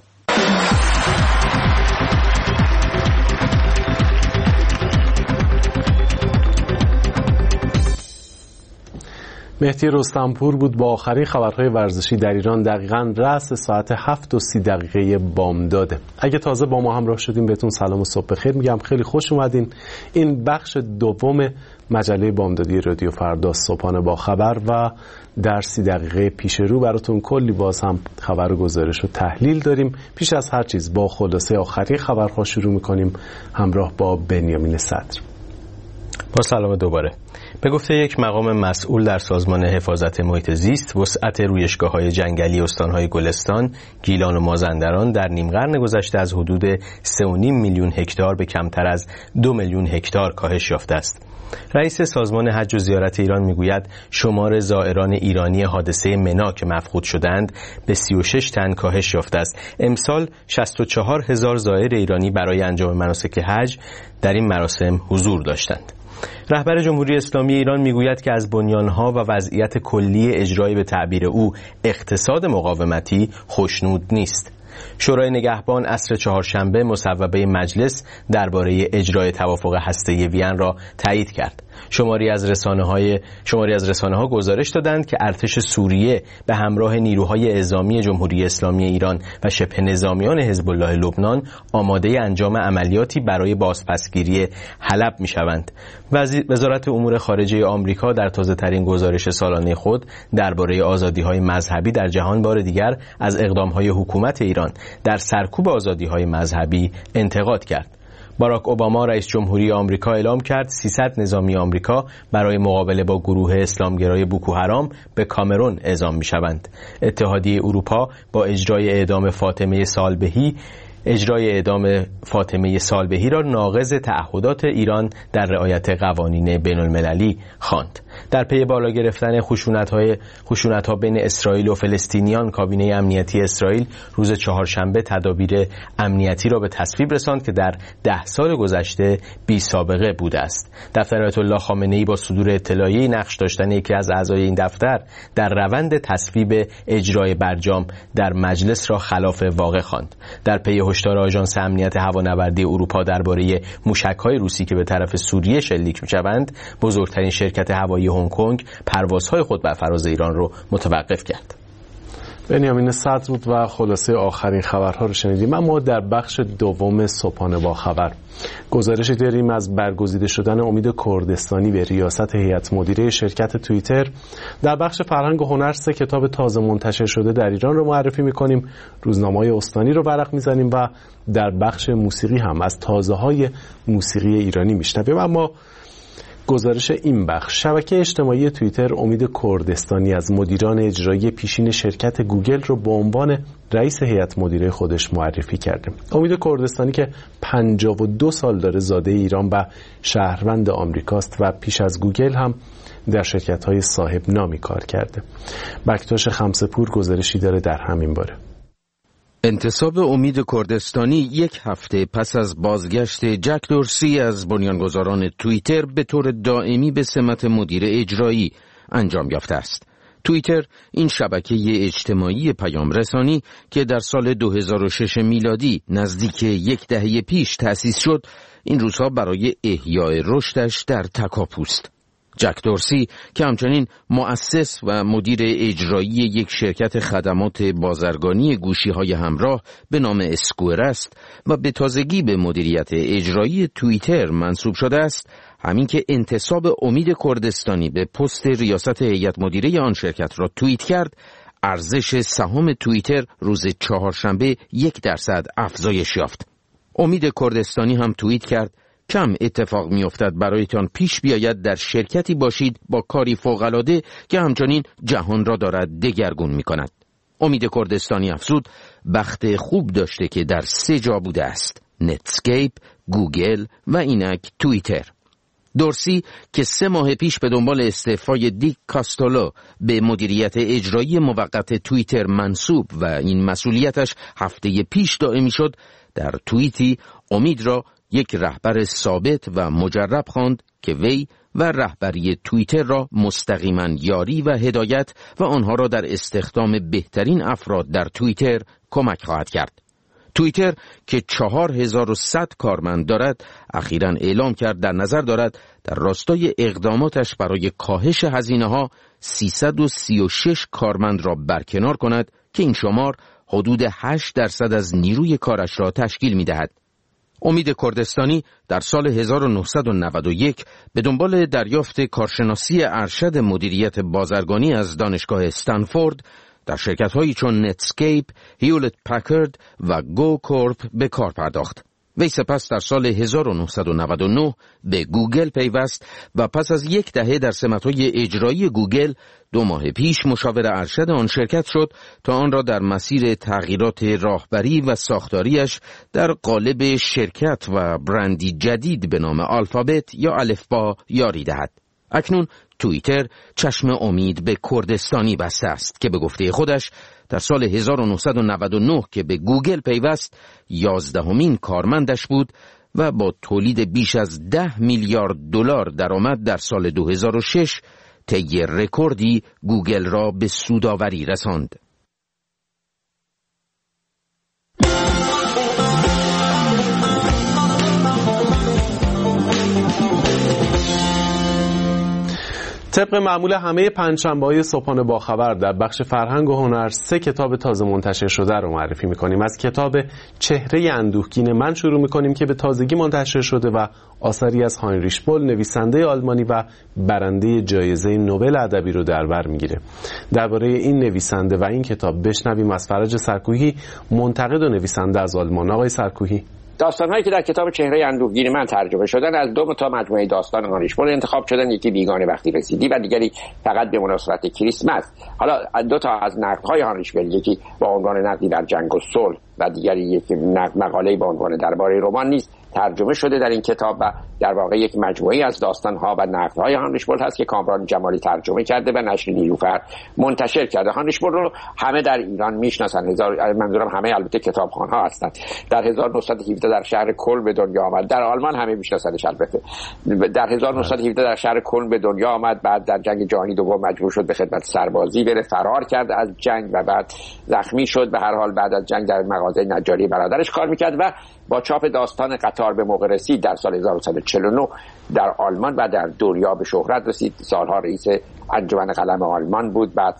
مهدی رستمپور بود با آخرین خبرهای ورزشی در ایران. دقیقاً رأس ساعت 7:30 بامداده. اگه تازه با ما همراه شدیم بهتون سلام و صبح بخیر میگم. خیلی خوش اومدین. این بخش دوم مجله بامدادی رادیو فردا، صبحانه با خبر، و در 30 دقیقه پیش رو براتون کلی باز هم خبر و گزارش و تحلیل داریم. پیش از هر چیز با خلاصه آخرین خبرها شروع میکنیم همراه با بنیامین صدر. با سلام دوباره. به گفته یک مقام مسئول در سازمان حفاظت محیط زیست، وسعت رویشگاه‌های جنگلی استان‌های گلستان، گیلان و مازندران در نیم قرن گذشته از حدود 3.5 میلیون هکتار به کمتر از 2 میلیون هکتار کاهش یافته است. رئیس سازمان حج و زیارت ایران میگوید شمار زائران ایرانی حادثه منا که مفقود شدند به 36 تن کاهش یافته است. امسال 64,000 زائر ایرانی برای انجام مناسک حج در این مراسم حضور داشتند. رهبر جمهوری اسلامی ایران میگوید که از بنیانها و وضعیت کلی اجرایی به تعبیر او اقتصاد مقاومتی خوشنود نیست. شورای نگهبان عصر چهارشنبه مصوبه مجلس درباره اجرای توافق هسته‌ای وین را تایید کرد. شماری از رسانه‌ها گزارش دادند که ارتش سوریه به همراه نیروهای اعزامی جمهوری اسلامی ایران و شبه نظامیان حزب الله لبنان آماده انجام عملیاتی برای بازپسگیری حلب می‌شوند. وزارت امور خارجه آمریکا در تازه‌ترین گزارش سالانه خود درباره آزادی‌های مذهبی در جهان بار دیگر از اقدام‌های حکومت ایران در سرکوب آزادی‌های مذهبی انتقاد کرد. باراک اوباما رئیس جمهوری آمریکا اعلام کرد 300 نظامی آمریکا برای مقابله با گروه اسلامگرای بوکو حرام به کامرون اعزام می‌شوند. اتحادیه اروپا با اجرای اعدام فاطمه سالبهی را ناقض تعهدات ایران در رعایت قوانین بین‌المللی خواند. در پی بالا گرفتن خشونت‌ها بین اسرائیل و فلسطینیان، کابینه امنیتی اسرائیل روز چهارشنبه تدابیر امنیتی را به تصویب رساند که در 10 سال گذشته بی سابقه بوده است. دفتر آیت الله خامنه‌ای با صدور اطلاعیه‌ای نقش داشتن یکی از اعضای این دفتر در روند تصویب اجرای برجام در مجلس را خلاف واقع خواند. در پی هشدار آژانس امنیت هوانوردی اروپا درباره موشک‌های روسی که به طرف سوریه شلیک می‌شوند، بزرگترین شرکت هوایی هنگ کنگ پروازهای خود بر فراز ایران رو متوقف کرد. بنیامین صدر بود و خلاصه آخرین خبرها رو شنیدیم. اما در بخش دوم صبحانه با خبر گزارشی داریم از برگزیده شدن امید کردستانی به ریاست هیئت مدیره شرکت توییتر. در بخش فرهنگ و هنر 3 کتاب تازه منتشر شده در ایران رو معرفی می‌کنیم. روزنامه‌های استانی رو ورق می‌زنیم و در بخش موسیقی هم از تازه‌های موسیقی ایرانی میشنویم. اما گزارش این بخش: شبکه اجتماعی توییتر امید کردستانی از مدیران اجرایی پیشین شرکت گوگل رو به عنوان رئیس هیئت مدیره خودش معرفی کرده. امید کردستانی که 52 سال داره زاده ایران و شهروند آمریکاست و پیش از گوگل هم در شرکت‌های صاحب نامی کار کرده. بکتاش خمسه‌پور گزارشی داره در همین باره. انتصاب امید کردستانی 1 هفته پس از بازگشت جک دورسی از بنیانگذاران توییتر به طور دائمی به سمت مدیر اجرایی انجام یافته است. توییتر، این شبکه اجتماعی پیام رسانی که در سال 2006 میلادی نزدیک 1 دهه پیش تأسیس شد، این روزها برای احیای رشدش در تکاپوست. جک دورسی که همچنین مؤسس و مدیر اجرایی یک شرکت خدمات بازرگانی گوشی‌های همراه به نام اسکوئر است و به تازگی به مدیریت اجرایی توییتر منصوب شده است، همین که انتصاب امید کردستانی به پست ریاست هیئت مدیره آن شرکت را توییت کرد، ارزش سهام توییتر روز چهارشنبه 1% افزایش یافت. امید کردستانی هم توییت کرد: کم اتفاق می‌افتد برایتان پیش بیاید در شرکتی باشید با کاری فوق‌العاده که همچنین جهان را دارد دگرگون می‌کند. امید کردستانی افزود: بخت خوب داشته که در 3 جا بوده است: نتسکیپ، گوگل و اینک توییتر. دورسی که 3 ماه پیش به دنبال استعفای دیک کاستولو به مدیریت اجرایی موقت توییتر منصوب و این مسئولیتش هفته پیش دائمی شد، در توییتی امید را یک رهبر ثابت و مجرب خواند که وی و رهبری توییتر را مستقیما یاری و هدایت و آنها را در استخدام بهترین افراد در توییتر کمک خواهد کرد. توییتر که 4100 کارمند دارد، اخیراً اعلام کرد در نظر دارد در راستای اقداماتش برای کاهش هزینه‌ها 336 کارمند را برکنار کند که این شمار حدود 8% از نیروی کارش را تشکیل می‌دهد. امید کردستانی در سال 1991 به دنبال دریافت کارشناسی ارشد مدیریت بازرگانی از دانشگاه استنفورد در شرکت‌هایی چون نتسکیپ، هیولت پکرد و گو کورپ به کار پرداخت. وی سپس در سال 1999 به گوگل پیوست و پس از یک دهه در سمت‌های اجرایی گوگل 2 ماه پیش مشاور ارشد آن شرکت شد تا آن را در مسیر تغییرات راهبری و ساختاریش در قالب شرکت و برندی جدید به نام آلفابت یا الفبا یاری دهد. اکنون توییتر چشم امید به کردستانی بسته است که به گفته خودش در سال 1999 که به گوگل پیوست 11مین کارمندش بود و با تولید بیش از 10 میلیارد دلار درآمد در سال 2006 طی رکوردی گوگل را به سودآوری رساند. طبق معمول همه پنجشنبه‌های صبحانه با خبر در بخش فرهنگ و هنر 3 کتاب تازه منتشر شده رو معرفی می‌کنیم. از کتاب چهره اندوهگین من شروع می‌کنیم که به تازگی منتشر شده و آثاری از هاینریش بول نویسنده آلمانی و برنده جایزه نوبل ادبی رو در بر می‌گیره. درباره این نویسنده و این کتاب بشنویم از فرج سرکوهی، منتقد و نویسنده از آلمان. آقای سرکوهی، داستان‌هایی که در کتاب چهره اندوهگین من ترجمه شدن از 2 تا مجموعه داستان هاینریش بول انتخاب شدن، یکی بیگانه وقتی رسیدی و دیگری فقط به مناسبت کریسمس. حالا 2 تا از نقدهای هاینریش بول، یکی با عنوان نقدی در جنگ و صلح و دیگری یک مقاله با عنوان درباره رمان نیست ترجمه شده در این کتاب و در واقع یک مجموعه از داستان‌ها و نقدهای هاینریش بول هست که کامران جمالی ترجمه کرده و نشر نیلوفر منتشر کرده. هاینریش بول رو همه در ایران میشناسن، منظورم همه البته کتابخوان‌ها هستند. در 1917 در شهر کلن به دنیا آمد. در آلمان همه میشناسنش البته. در 1917 در شهر کلن به دنیا آمد، بعد در جنگ جهانی دوم مجبور شد به خدمت سربازی بره، فرار کرد از جنگ و بعد زخمی شد. به هر حال بعد از جنگ در مغازه نجاری برادرش کار میکرد و با چاپ داستان قطار به موقع رسید در سال 1949 در آلمان و در دنیا به شهرت رسید. سالها رئیس انجمن قلم آلمان بود، بعد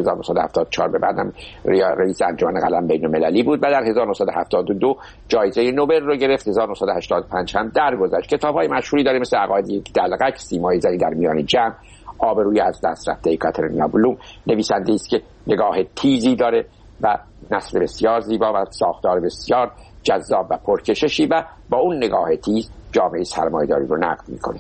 1974 به بعدم رئیس انجمن قلم بین‌المللی بود و در 1972 جایزه نوبل رو گرفت. 1985 هم درگذشت. کتاب‌های مشهوری داره مثل عقاید یک دلقک، سیمای زنی در میان جمع، آبروی از دست رفته کاترینا بلوم. نویسنده است که نگاه تیزی داره و نثر بسیار زیبا و ساختار بسیار جذاب و پرکششی و با اون نگاه تیز جامعه سرمایه‌داری رو نقد می‌کنه.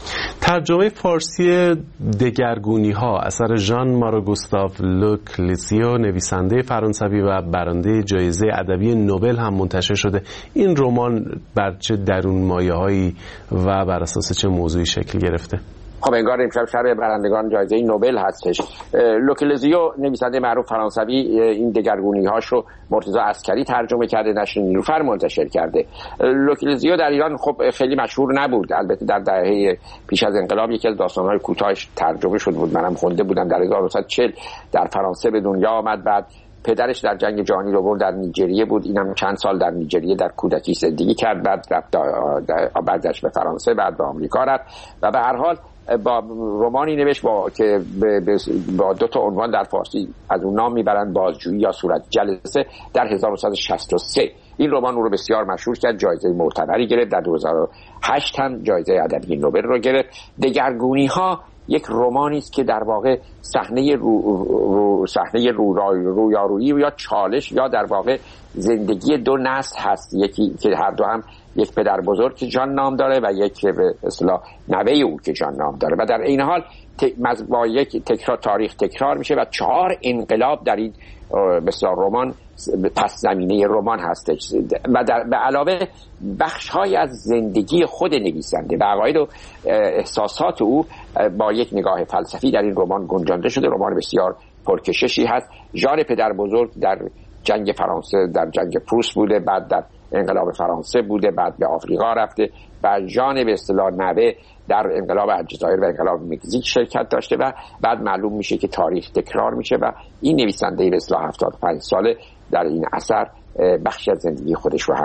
ترجمه فارسی دگرگونی ها اثر ژان مارو گوستاو لوکلیزیو نویسنده فرانسوی و برنده جایزه ادبی نوبل هم منتشر شده. این رمان بر چه درون مایه‌هایی و بر اساس چه موضوعی شکل گرفته؟ خب انگار امشب شب برندگان جایزه نوبل هستش. لوکلیزیو نویسنده معروف فرانسوی این دگرگونی‌هاش رو مرتضی عسکری ترجمه کرده، نشر نیلوفر منتشر کرده. لوکلیزیو در ایران خب خیلی مشهور نبود، البته در دهه پیش از انقلاب یکی از داستان‌های کوتاهش ترجمه شده بود، منم خونده بودم. در 1940 در فرانسه به دنیا آمد، بعد پدرش در جنگ جهانی دوم در نیجریه بود، اینم چند سال در نیجریه در کودکی زندگی کرد، بعد برگشت به فرانسه، بعد به آمریکا رفت و به هر حال با رمانی نوشت که با 2 تا عنوان در فارسی از اون نام میبرند، بازجویی یا صورت جلسه. در 1963 این رمان او رو بسیار مشهور کرد، جایزه معتبری گرفت. در 2008 هم جایزه ادبی نوبل رو گرفت. دگرگونی ها یک رمانی است که در واقع صحنه رویارویی یا چالش یا در واقع زندگی 2 نسل هست، یکی که هر دو هم یک پدر بزرگ که جان نام داره و یک به اصطلاح نوه او که جان نام داره و در این حال با یک تاریخ تکرار میشه و 4 انقلاب در این مثلا رمان پس زمینه رمان هستش و به علاوه بخش‌های از زندگی خود نویسنده و عقاید و احساسات او با یک نگاه فلسفی در این رمان گنجانده شده. رمان بسیار پرکششی هست. ژان پدر بزرگ در جنگ فرانسه، در جنگ پروس بوده، بعد در انقلاب فرانسه بوده، بعد به آفریقا رفته و ژان به اصطلاح نوه در انقلاب الجزایر و انقلاب مکزیک شرکت داشته و بعد معلوم میشه که تاریخ تکرار میشه و این نویسنده به اصطلاح 75 ساله در این اثر بخشی از زندگی خودش رو هم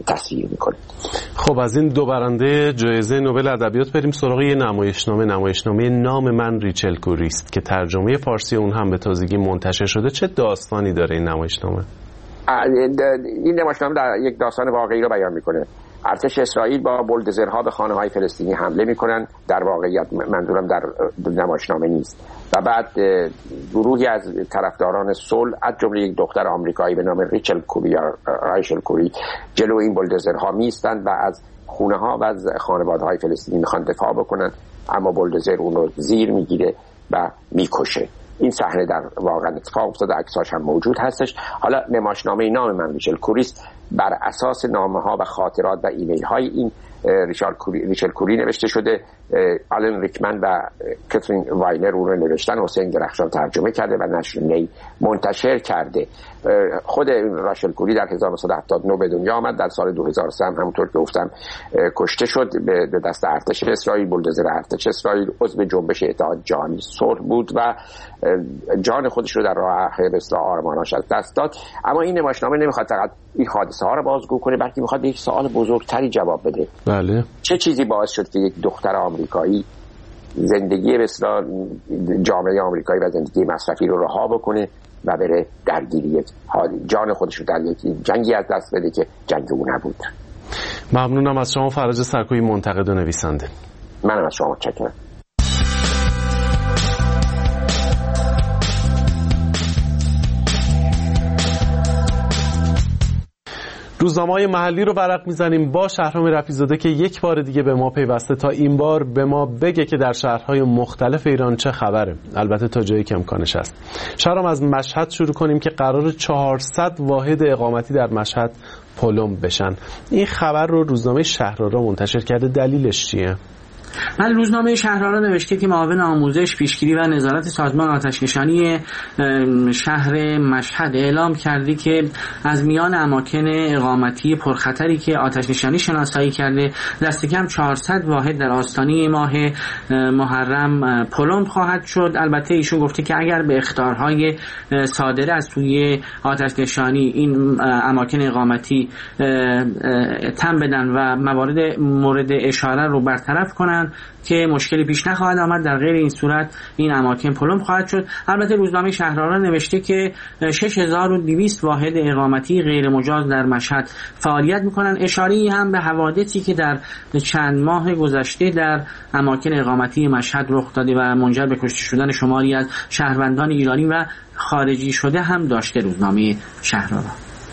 تصویر میکنه. خب از این دو برنده جایزه نوبل ادبیات بریم سراغ یه نمایشنامه نام من ریچل کوری است که ترجمه فارسی اون هم به تازگی منتشر شده. چه داستانی داره این نمایشنامه؟ این نمایشنامه در یک داستان واقعی رو بیان میکنه. ارتش اسرائیل با بولدوزرها به خانه‌های فلسطینی حمله میکنن. در واقعیت منظورم در نمایشنامه نیست. و بعد گروهی از طرفداران صلح از جمله یک دختر آمریکایی به نام ریچل کوری جلو این بولدوزرها میستند و از خونه‌ها و از خانواده‌های فلسطینی میخوان دفاع بکنن، اما بولدوزر اون رو زیر میگیره و میکشه. این صحنه در واقع اتفاق افتاده، عکساش هم موجود هستش. حالا نمایشنامه نام من ریچل کوری بر اساس نامه‌ها و خاطرات و ایمیل‌های این ریچل کوری نوشته شده. آلن ریکمن و کاترین واینر اون رو نوشتن، حسین درخشان ترجمه کرده و نشر نی منتشر کرده. خود ریچل کوری در 1979 به دنیا آمد. در سال 2003 همونطور که گفتم کشته شد به دست ارتش اسرائیل. بولدوزر ارتش اسرائیل عضو جنبش اتحاد جهانی صلح بود و جان خودش رو در راه به آرماناش از دست داد. اما این نمایشنامه نمیخواد فقط این حادثه ها رو بازگو کنه، بلکه میخواد یک سوال بزرگتری جواب بده. بله. چه چیزی باعث شد که یک دختر آمریکایی زندگی بسیار جامعه آمریکایی و زندگی مصرفی رو رها بکنه و بره درگیری جان خودش رو در یک جنگی از دست بده که جنگ او نبود. ممنونم از شما فرج سرکویی، منتقد و نویسنده. منم از شما متشکرم. روزنامه‌های محلی رو ورق میزنیم با شهرام رفیع‌زاده که یک بار دیگه به ما پیوسته تا این بار به ما بگه که در شهرهای مختلف ایران چه خبره، البته تا جایی که امکانش هست. شهرام از مشهد شروع کنیم که قرار 400 واحد اقامتی در مشهد پلم بشن. این خبر رو روزنامه شهرآرا منتشر کرده، دلیلش چیه؟ من روزنامه شهرآرا نوشته که معاون آموزش، پیشگیری و نظارت سازمان آتش‌نشانی شهر مشهد اعلام کرده که از میان اماکن اقامتی پرخطری که آتش‌نشانی شناسایی کرده دست کم 400 واحد در آستانه ماه محرم پلم خواهد شد. البته ایشون گفته که اگر به اخطارهای صادره از سوی آتش‌نشانی این اماکن اقامتی تم بدن و مورد اشاره رو برطرف کنن که مشکلی پیش نخواهد آمد، در غیر این صورت این اماکن پلم خواهد شد. البته روزنامه شهرآرا نوشته که 6200 واحد اقامتی غیر مجاز در مشهد فعالیت میکنن. اشاره‌ای هم به حوادثی که در چند ماه گذشته در اماکن اقامتی مشهد رخ داده و منجر به کشته شدن شماری از شهروندان ایرانی و خارجی شده هم داشته روزنامه شهرآرا.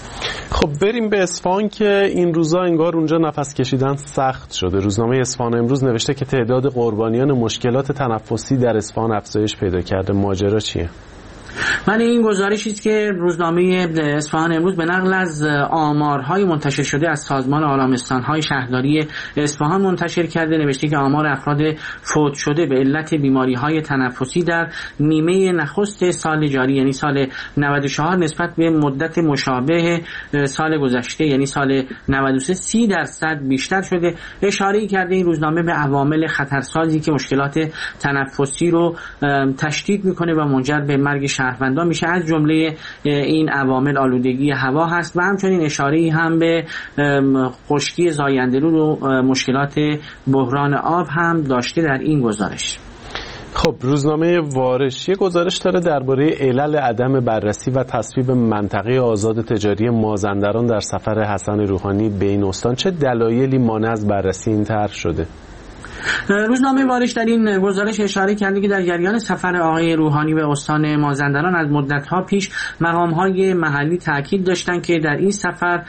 خب بریم به اصفهان که این روزا انگار اونجا نفس کشیدن سخت شده. روزنامه اصفهان امروز نوشته که تعداد قربانیان مشکلات تنفسی در اصفهان افزایش پیدا کرده. ماجرا چیه؟ من این گزارشی است که روزنامه اصفهان امروز به نقل از آمارهای منتشر شده از سازمان آرامستان‌های شهرداری اصفهان منتشر کرده نوشته که آمار افراد فوت شده به علت بیماری‌های تنفسی در نیمه نخست سال جاری یعنی سال 94 نسبت به مدت مشابه سال گذشته یعنی سال 93 30% بیشتر شده. اشاره‌ای کرده این روزنامه به عوامل خطرسازی که مشکلات تنفسی رو تشدید می‌کنه و منجر به مرگ شهروندان میشه. از جمله این عوامل آلودگی هوا هست و همچنین اشاره‌ای هم به خشکی زاینده‌رود و مشکلات بحران آب هم داشته در این گزارش. خب روزنامه وارش یه گزارش داره درباره علل عدم بررسی و تصویب منطقه آزاد تجاری مازندران در سفر حسن روحانی به این استان. چه دلایلی مانع از بررسی این طرح شده؟ روزنامه وارش در این گزارش اشاره کرده که در جریان سفر آقای روحانی به استان مازندران از مدت‌ها پیش مقام‌های محلی تاکید داشتند که در این سفر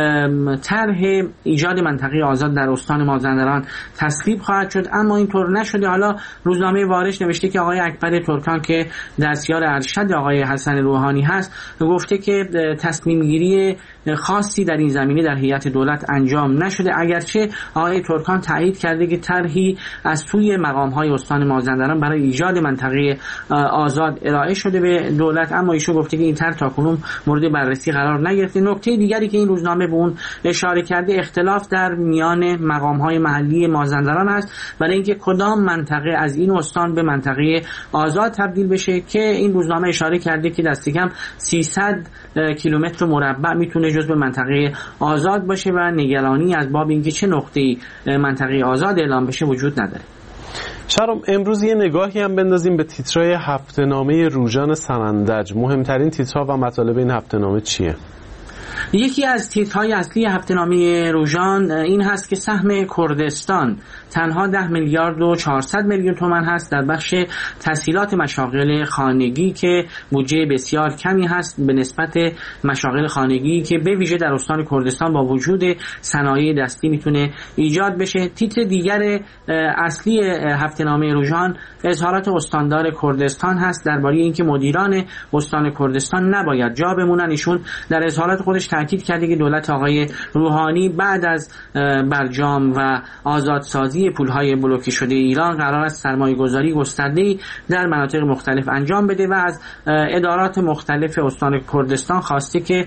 طرح ایجاد منطقه آزاد در استان مازندران تصویب خواهد شد، اما اینطور نشده. حالا روزنامه وارش نوشته که آقای اکبر ترکان که دستیار ارشد آقای حسن روحانی هست گفته که تصمیم گیری خاصی در این زمینه در هیئت دولت انجام نشده، اگرچه آقای ترکان تایید کرده که طرحی از سوی مقام‌های استان مازندران برای ایجاد منطقه آزاد ارائه شده به دولت، اما ایشون گفته که این طرح تاکنون مورد بررسی قرار نگرفته. نکته دیگری که این روزنامه به اون اشاره کرده اختلاف در میان مقام‌های محلی مازندران است برای اینکه کدام منطقه از این استان به منطقه آزاد تبدیل بشه، که این روزنامه اشاره کرده که دست کم 300 کیلومتر مربع میتونه جزو منطقه آزاد باشه و نگرانی از باب اینکه چه نقطه‌ای منطقه آزاد اعلام بشه وجود نداره. شهرام، امروز یه نگاهی هم بندازیم به تیترهای هفته‌نامه روزان سنندج. مهمترین تیترها و مطالب این هفته‌نامه چیه؟ یکی از تیترهای اصلی هفته‌نامه روزان این هست که سهم کردستان تنها 10 میلیارد و 400 میلیون تومان هست در بخش تسهیلات مشاغل خانگی که بودجه بسیار کمی هست به نسبت مشاغل خانگی که به ویژه در استان کردستان با وجود صنایع دستی میتونه ایجاد بشه. تیتر دیگر اصلی هفته‌نامه روزان اظهارات استاندار کردستان هست درباره اینکه مدیران استان کردستان نباید جا بمونن. ایشون در اظهارات خودش تاکید کرده که دولت آقای روحانی بعد از برجام و آزادسازی پولهای بلوکه شده ایران قرار است سرمایه‌گذاری گسترده‌ای در مناطق مختلف انجام بده و از ادارات مختلف استان کردستان خواسته که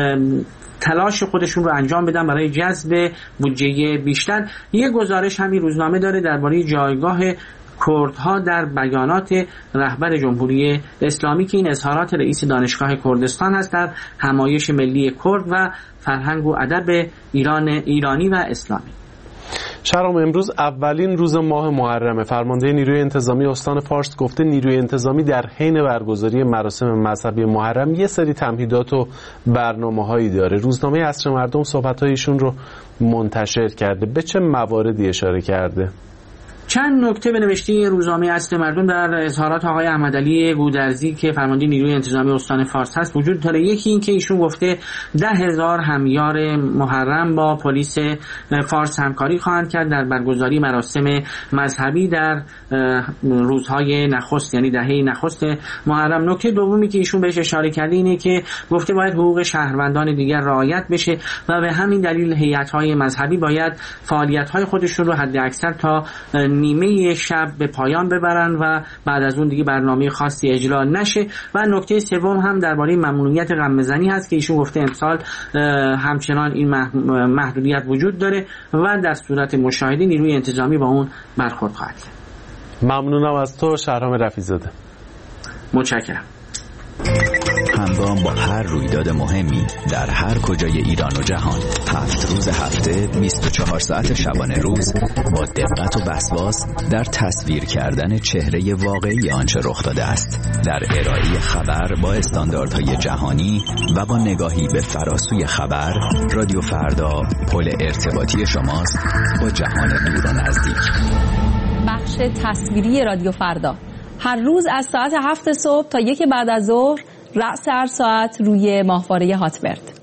تلاش خودشون رو انجام بدن برای جذب بودجه بیشتر. یک گزارش همین روزنامه داره درباره جایگاه کردها در بیانات رهبر جمهوری اسلامی که این اظهارات رئیس دانشگاه کردستان هست در همایش ملی کرد و فرهنگ و ادب ایرانی و اسلامی. شهرام، امروز اولین روز ماه محرمه. فرمانده نیروی انتظامی استان فارس گفته نیروی انتظامی در حین برگزاری مراسم مذهبی محرم یه سری تمهیدات و برنامه‌هایی داره. روزنامه عصر مردم صحبت‌های ایشون رو منتشر کرده. به چه مواردی اشاره کرده؟ چند نکته به نوشته روزنامه عصر مردم در اظهارات آقای احمدعلی گودرزی که فرمانده نیروی انتظامی استان فارس هست وجود داره. یکی این که ایشون گفته 10,000 همیار محرم با پلیس فارس همکاری خواهند کرد در برگزاری مراسم مذهبی در روزهای نخست یعنی دهه نخست محرم. نکته دومی که ایشون بهش اشاره کرده اینه که گفته باید حقوق شهروندان دیگر رعایت بشه و به همین دلیل هیئت‌های مذهبی باید فعالیت‌های خودشون رو حداکثر تا نیمه شب به پایان ببرن و بعد از اون دیگه برنامه خاصی اجرا نشه. و نکته سوم هم درباره ممنوعیت غم‌زنی هست که ایشون گفته امسال همچنان این محدودیت وجود داره و در صورت مشاهده نیروی انتظامی با اون برخورد خواهد کرد. ممنونم از تو شهرام رفیع‌زاده. متشکرم. همگام با هر رویداد مهمی در هر کجای ایران و جهان 7 روز هفته 24 ساعت شبانه روز با دقت و وسواس در تصویر کردن چهره واقعی آنچه رخ داده است، در ارائه خبر با استانداردهای جهانی و با نگاهی به فراسوی خبر. رادیو فردا پل ارتباطی شماست با جهان دور و نزدیک. بخش تصویری رادیو فردا هر روز از ساعت 7 صبح تا 1 بعد از ظهر رأس هر ساعت روی ماهواره هاتبرد.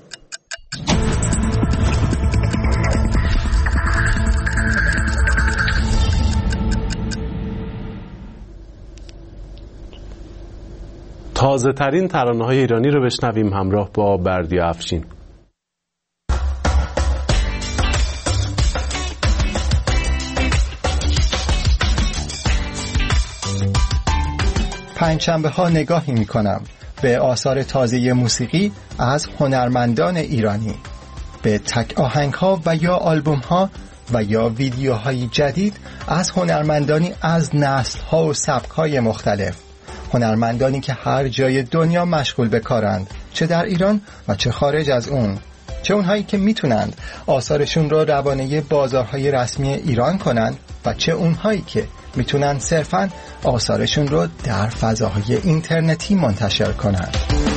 تازه ترین ترانه های ایرانی رو بشنویم همراه با بردیا افشین. پنجشنبه ها نگاهی می کنم به آثار تازه موسیقی از هنرمندان ایرانی، به تک آهنگ ها و یا آلبوم ها و یا ویدیوهای جدید از هنرمندانی از نسل ها و سبک های مختلف، هنرمندانی که هر جای دنیا مشغول به کارند، چه در ایران و چه خارج از اون، چه اونهایی که میتونند آثارشون رو روانه بازارهای رسمی ایران کنند و چه اونهایی که میتونن صرفاً آثارشون رو در فضاهای اینترنتی منتشر کنند.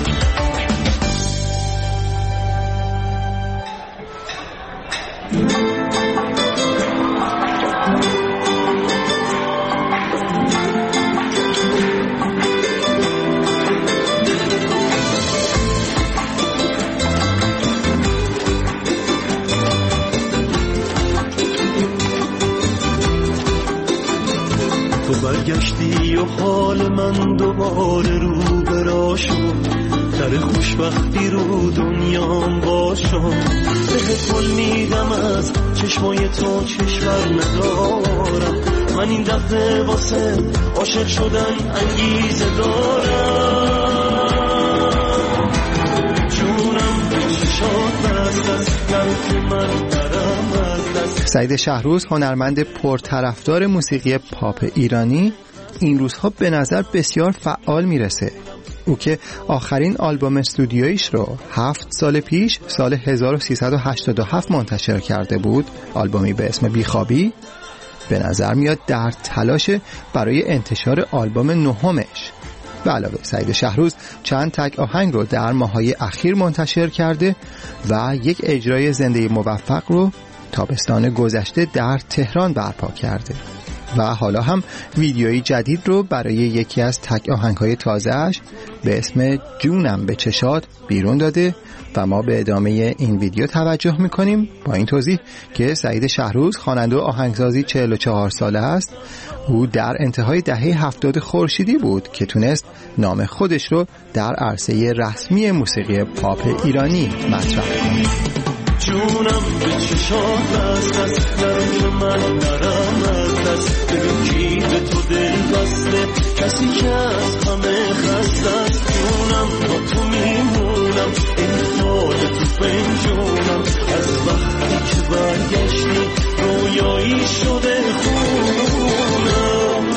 برگشتی و حال من دوباره رو برا شد، در خوشبختی رو دنیام باشم، بهت پل میدم از چشمای تو کشور ندارم، من این دفعه واسه عاشق شدن انگیزه دارم، جونم چشات بست از قلب من درم از دست. سعید شهروز، هنرمند پرطرفدار موسیقی پاپ ایرانی، این روزها به نظر بسیار فعال میرسه. او که آخرین آلبوم استودیویش رو 7 سال پیش سال 1387 منتشر کرده بود، آلبومی به اسم بیخوابی، به نظر میاد در تلاش برای انتشار آلبوم نهمش. به علاوه سعید شهروز چند تک آهنگ رو در ماه‌های اخیر منتشر کرده و یک اجرای زنده موفق رو تابستان گذشته در تهران برپا کرده و حالا هم ویدیویی جدید رو برای یکی از تک آهنگ‌های تازه‌اش به اسم جونم به چشات بیرون داده و ما به ادامه این ویدیو توجه می‌کنیم با این توضیح که سعید شهروز خواننده و آهنگسازی 44 ساله است. او در انتهای دهه 70 خورشیدی بود که تونست نام خودش رو در عرصه رسمی موسیقی پاپ ایرانی مطرح کنه. جونم به چشات است درون من نرم است بگو کی به تو دل بسته کسی که از همه خسته است. جونم با تو میمونم این حال تو پنجونم از وقتی که برگشتی رویایی شده خونم.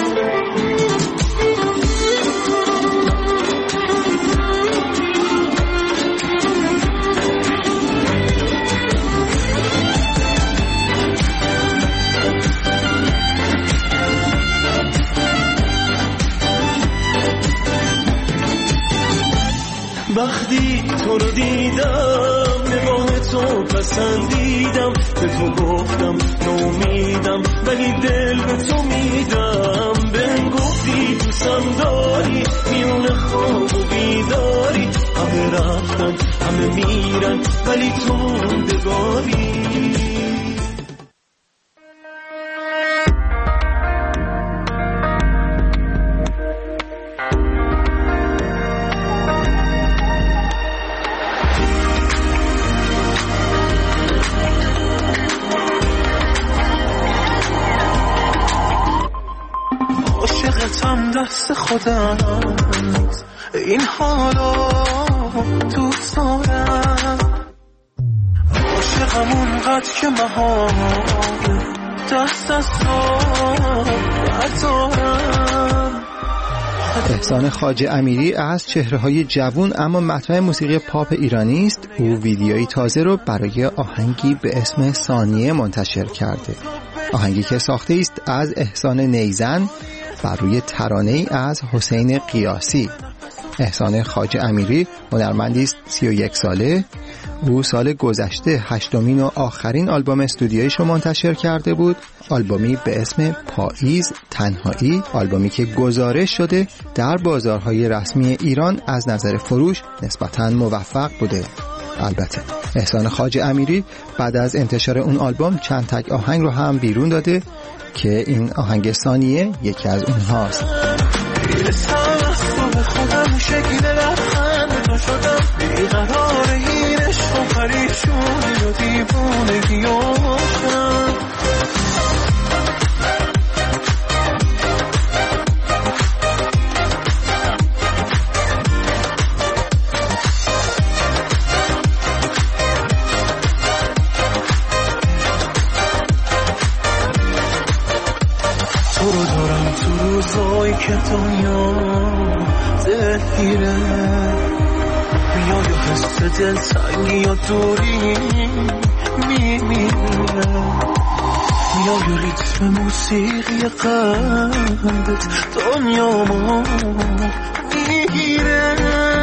وقتی تو رو دیدم نگاه تو پسندیدم به تو گفتم نومیدم ولی دل به تو میدم. بهم گفتی دوستم داری میون خواب و بیداری همه رفتن همه میرن ولی تو موندگاری. دست خودم این حالا دوست دارم عاشقم اونقدر که مهار دست از تو بردارم. احسان خواجه امیری از چهره‌های جوان اما مطرح موسیقی پاپ ایرانی است. او ویدیویی تازه رو برای آهنگی به اسم ثانیه منتشر کرده، آهنگی که ساخته است از احسان نیزن بر روی ترانه‌ای از حسین قیاسی. احسان خواجه امیری هنرمندی است 31 ساله. او سال گذشته 8مین و آخرین آلبوم استودیویش رو منتشر کرده بود، آلبومی به اسم پاییز تنهایی، آلبومی که گزارش شده در بازارهای رسمی ایران از نظر فروش نسبتاً موفق بوده. البته احسان خواجه امیری بعد از انتشار اون آلبوم چند تک آهنگ رو هم بیرون داده که این آهنگ ثانیه یکی از اونهاست. خودم شکل لبخند تو شدم بیقرار این عشق و پریشونی و دیوونگی و عشقم. تو رو دارم تو روزایی که دنیا دلگیره میای و حس دلتنگی یا دوری میمیره میای و ریتم موسیقی قلبت دنیا ما میگیره.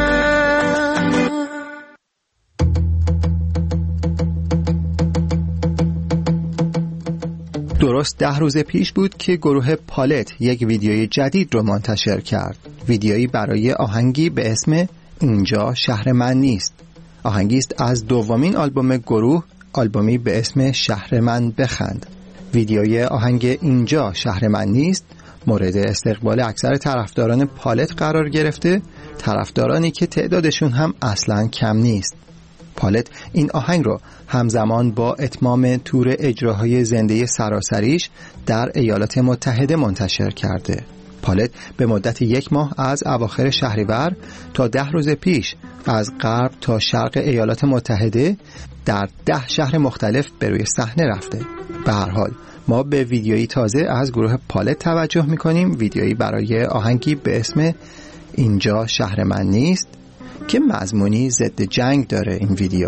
درست 10 روز پیش بود که گروه پالت یک ویدیوی جدید رو منتشر کرد، ویدیویی برای آهنگی به اسم اینجا شهر من نیست. آهنگی است از دومین آلبوم گروه، آلبومی به اسم شهر من بخند. ویدیوی آهنگ اینجا شهر من نیست مورد استقبال اکثر طرفداران پالت قرار گرفته، طرفدارانی که تعدادشون هم اصلاً کم نیست. پالت این آهنگ رو همزمان با اتمام تور اجراهای زنده سراسریش در ایالات متحده منتشر کرده. پالت به مدت 1 ماه از اواخر شهریور تا 10 روز پیش از غرب تا شرق ایالات متحده در 10 شهر مختلف به روی صحنه رفته. به هر حال ما به ویدیویی تازه از گروه پالت توجه میکنیم، ویدیویی برای آهنگی به اسم اینجا شهر من نیست که مضمونی ضد جنگ داره این ویدیو.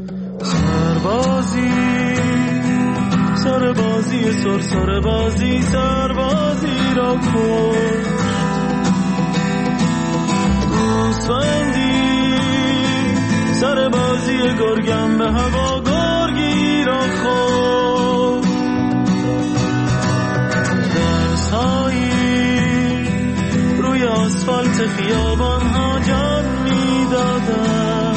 سربازی سربازی سربازی را کشت، گوسفندی سربازی گرگم به هوا گرگی را خورد، دستهایی روی آسفالت خیابان ها جان می دادن،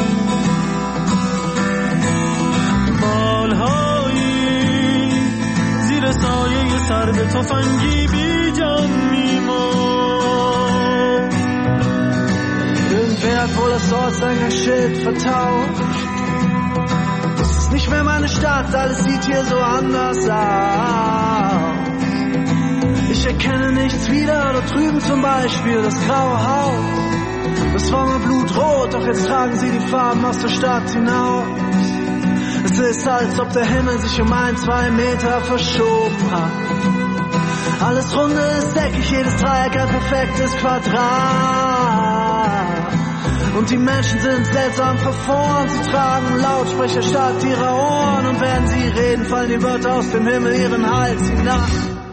بالهایی زیر سایه سرد تفنگی بی جان می مرد. Irgendwer hat wohl das Ortseingangsschild vertauscht. Es ist nicht mehr meine Stadt, alles sieht hier so anders aus. Ich erkenne nichts wieder, dort drüben zum Beispiel das graue Haus. Das war mal blutrot, doch jetzt tragen sie die Farben aus der Stadt hinaus. Es ist, als ob der Himmel sich um 1-2 Meter verschoben hat. Alles runde ist eckig, jedes Dreieck ein perfektes Quadrat. Und die Menschen sind seltsam verformt, sie tragen Lautsprecher statt ihrer Ohren. Und während sie reden, fallen die Wörter aus dem Himmel ihren Hals hinab.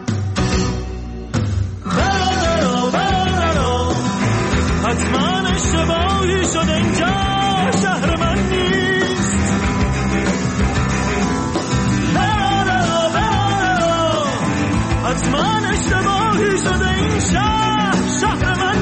حتما اشتباهی شد اینجا شهر من نیست، حتما اشتباهی شد این شهر من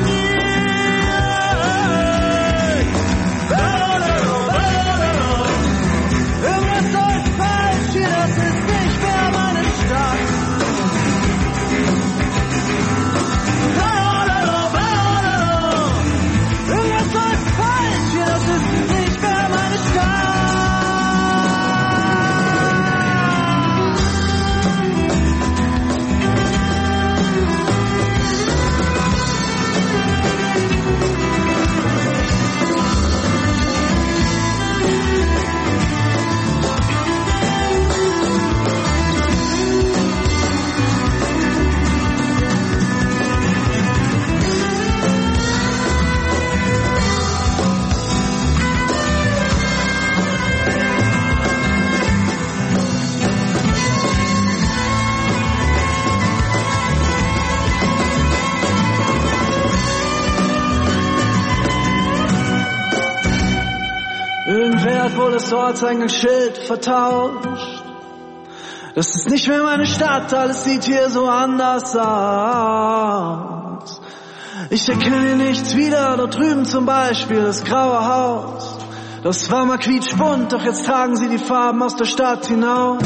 wohl das Ortseingangsschild vertauscht. Das ist nicht mehr meine Stadt, alles sieht hier so anders aus. Ich erkenne nichts wieder, dort drüben zum Beispiel das graue Haus. Das war mal quietschbunt, doch jetzt tragen sie die Farben aus der Stadt hinaus.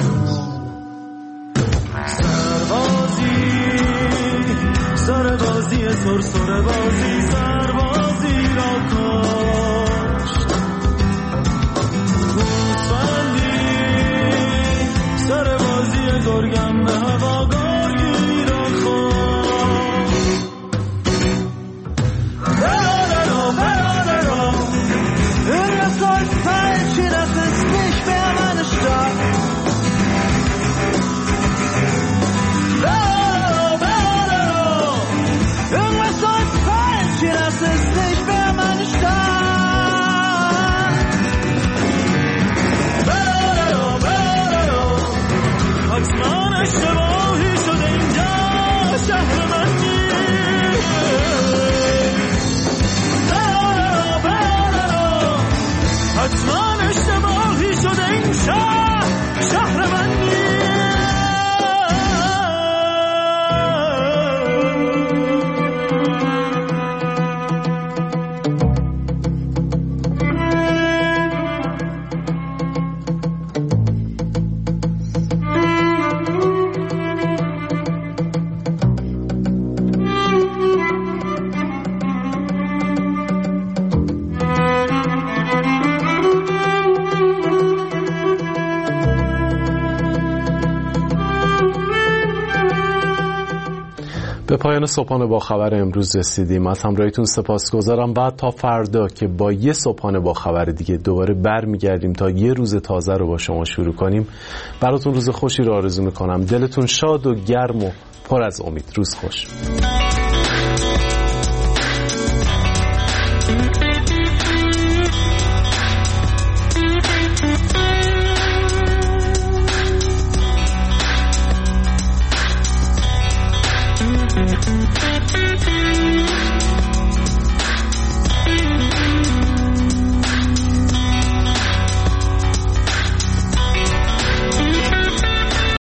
سربازی سربازی سربازی را کشت، سربازی گرگم به هوا گرگی را خورد. Irgendwas läuft falsch hier, das ist nicht mehr meine Stadt. Irgendwas läuft falsch hier, das ist nicht mehr meine Stadt. حتما اشتباهی شده اینجا شهر من نیست، حتما اشتباهی شده این شهر من به پایان صبحانه با خبر امروز رسیدیم. از همراهیتون سپاسگزارم و تا فردا که با یه صبحانه با خبر دیگه دوباره برمیگردیم تا یه روز تازه رو با شما شروع کنیم. براتون روز خوشی رو آرزو میکنم. دلتون شاد و گرم و پر از امید. روز خوش.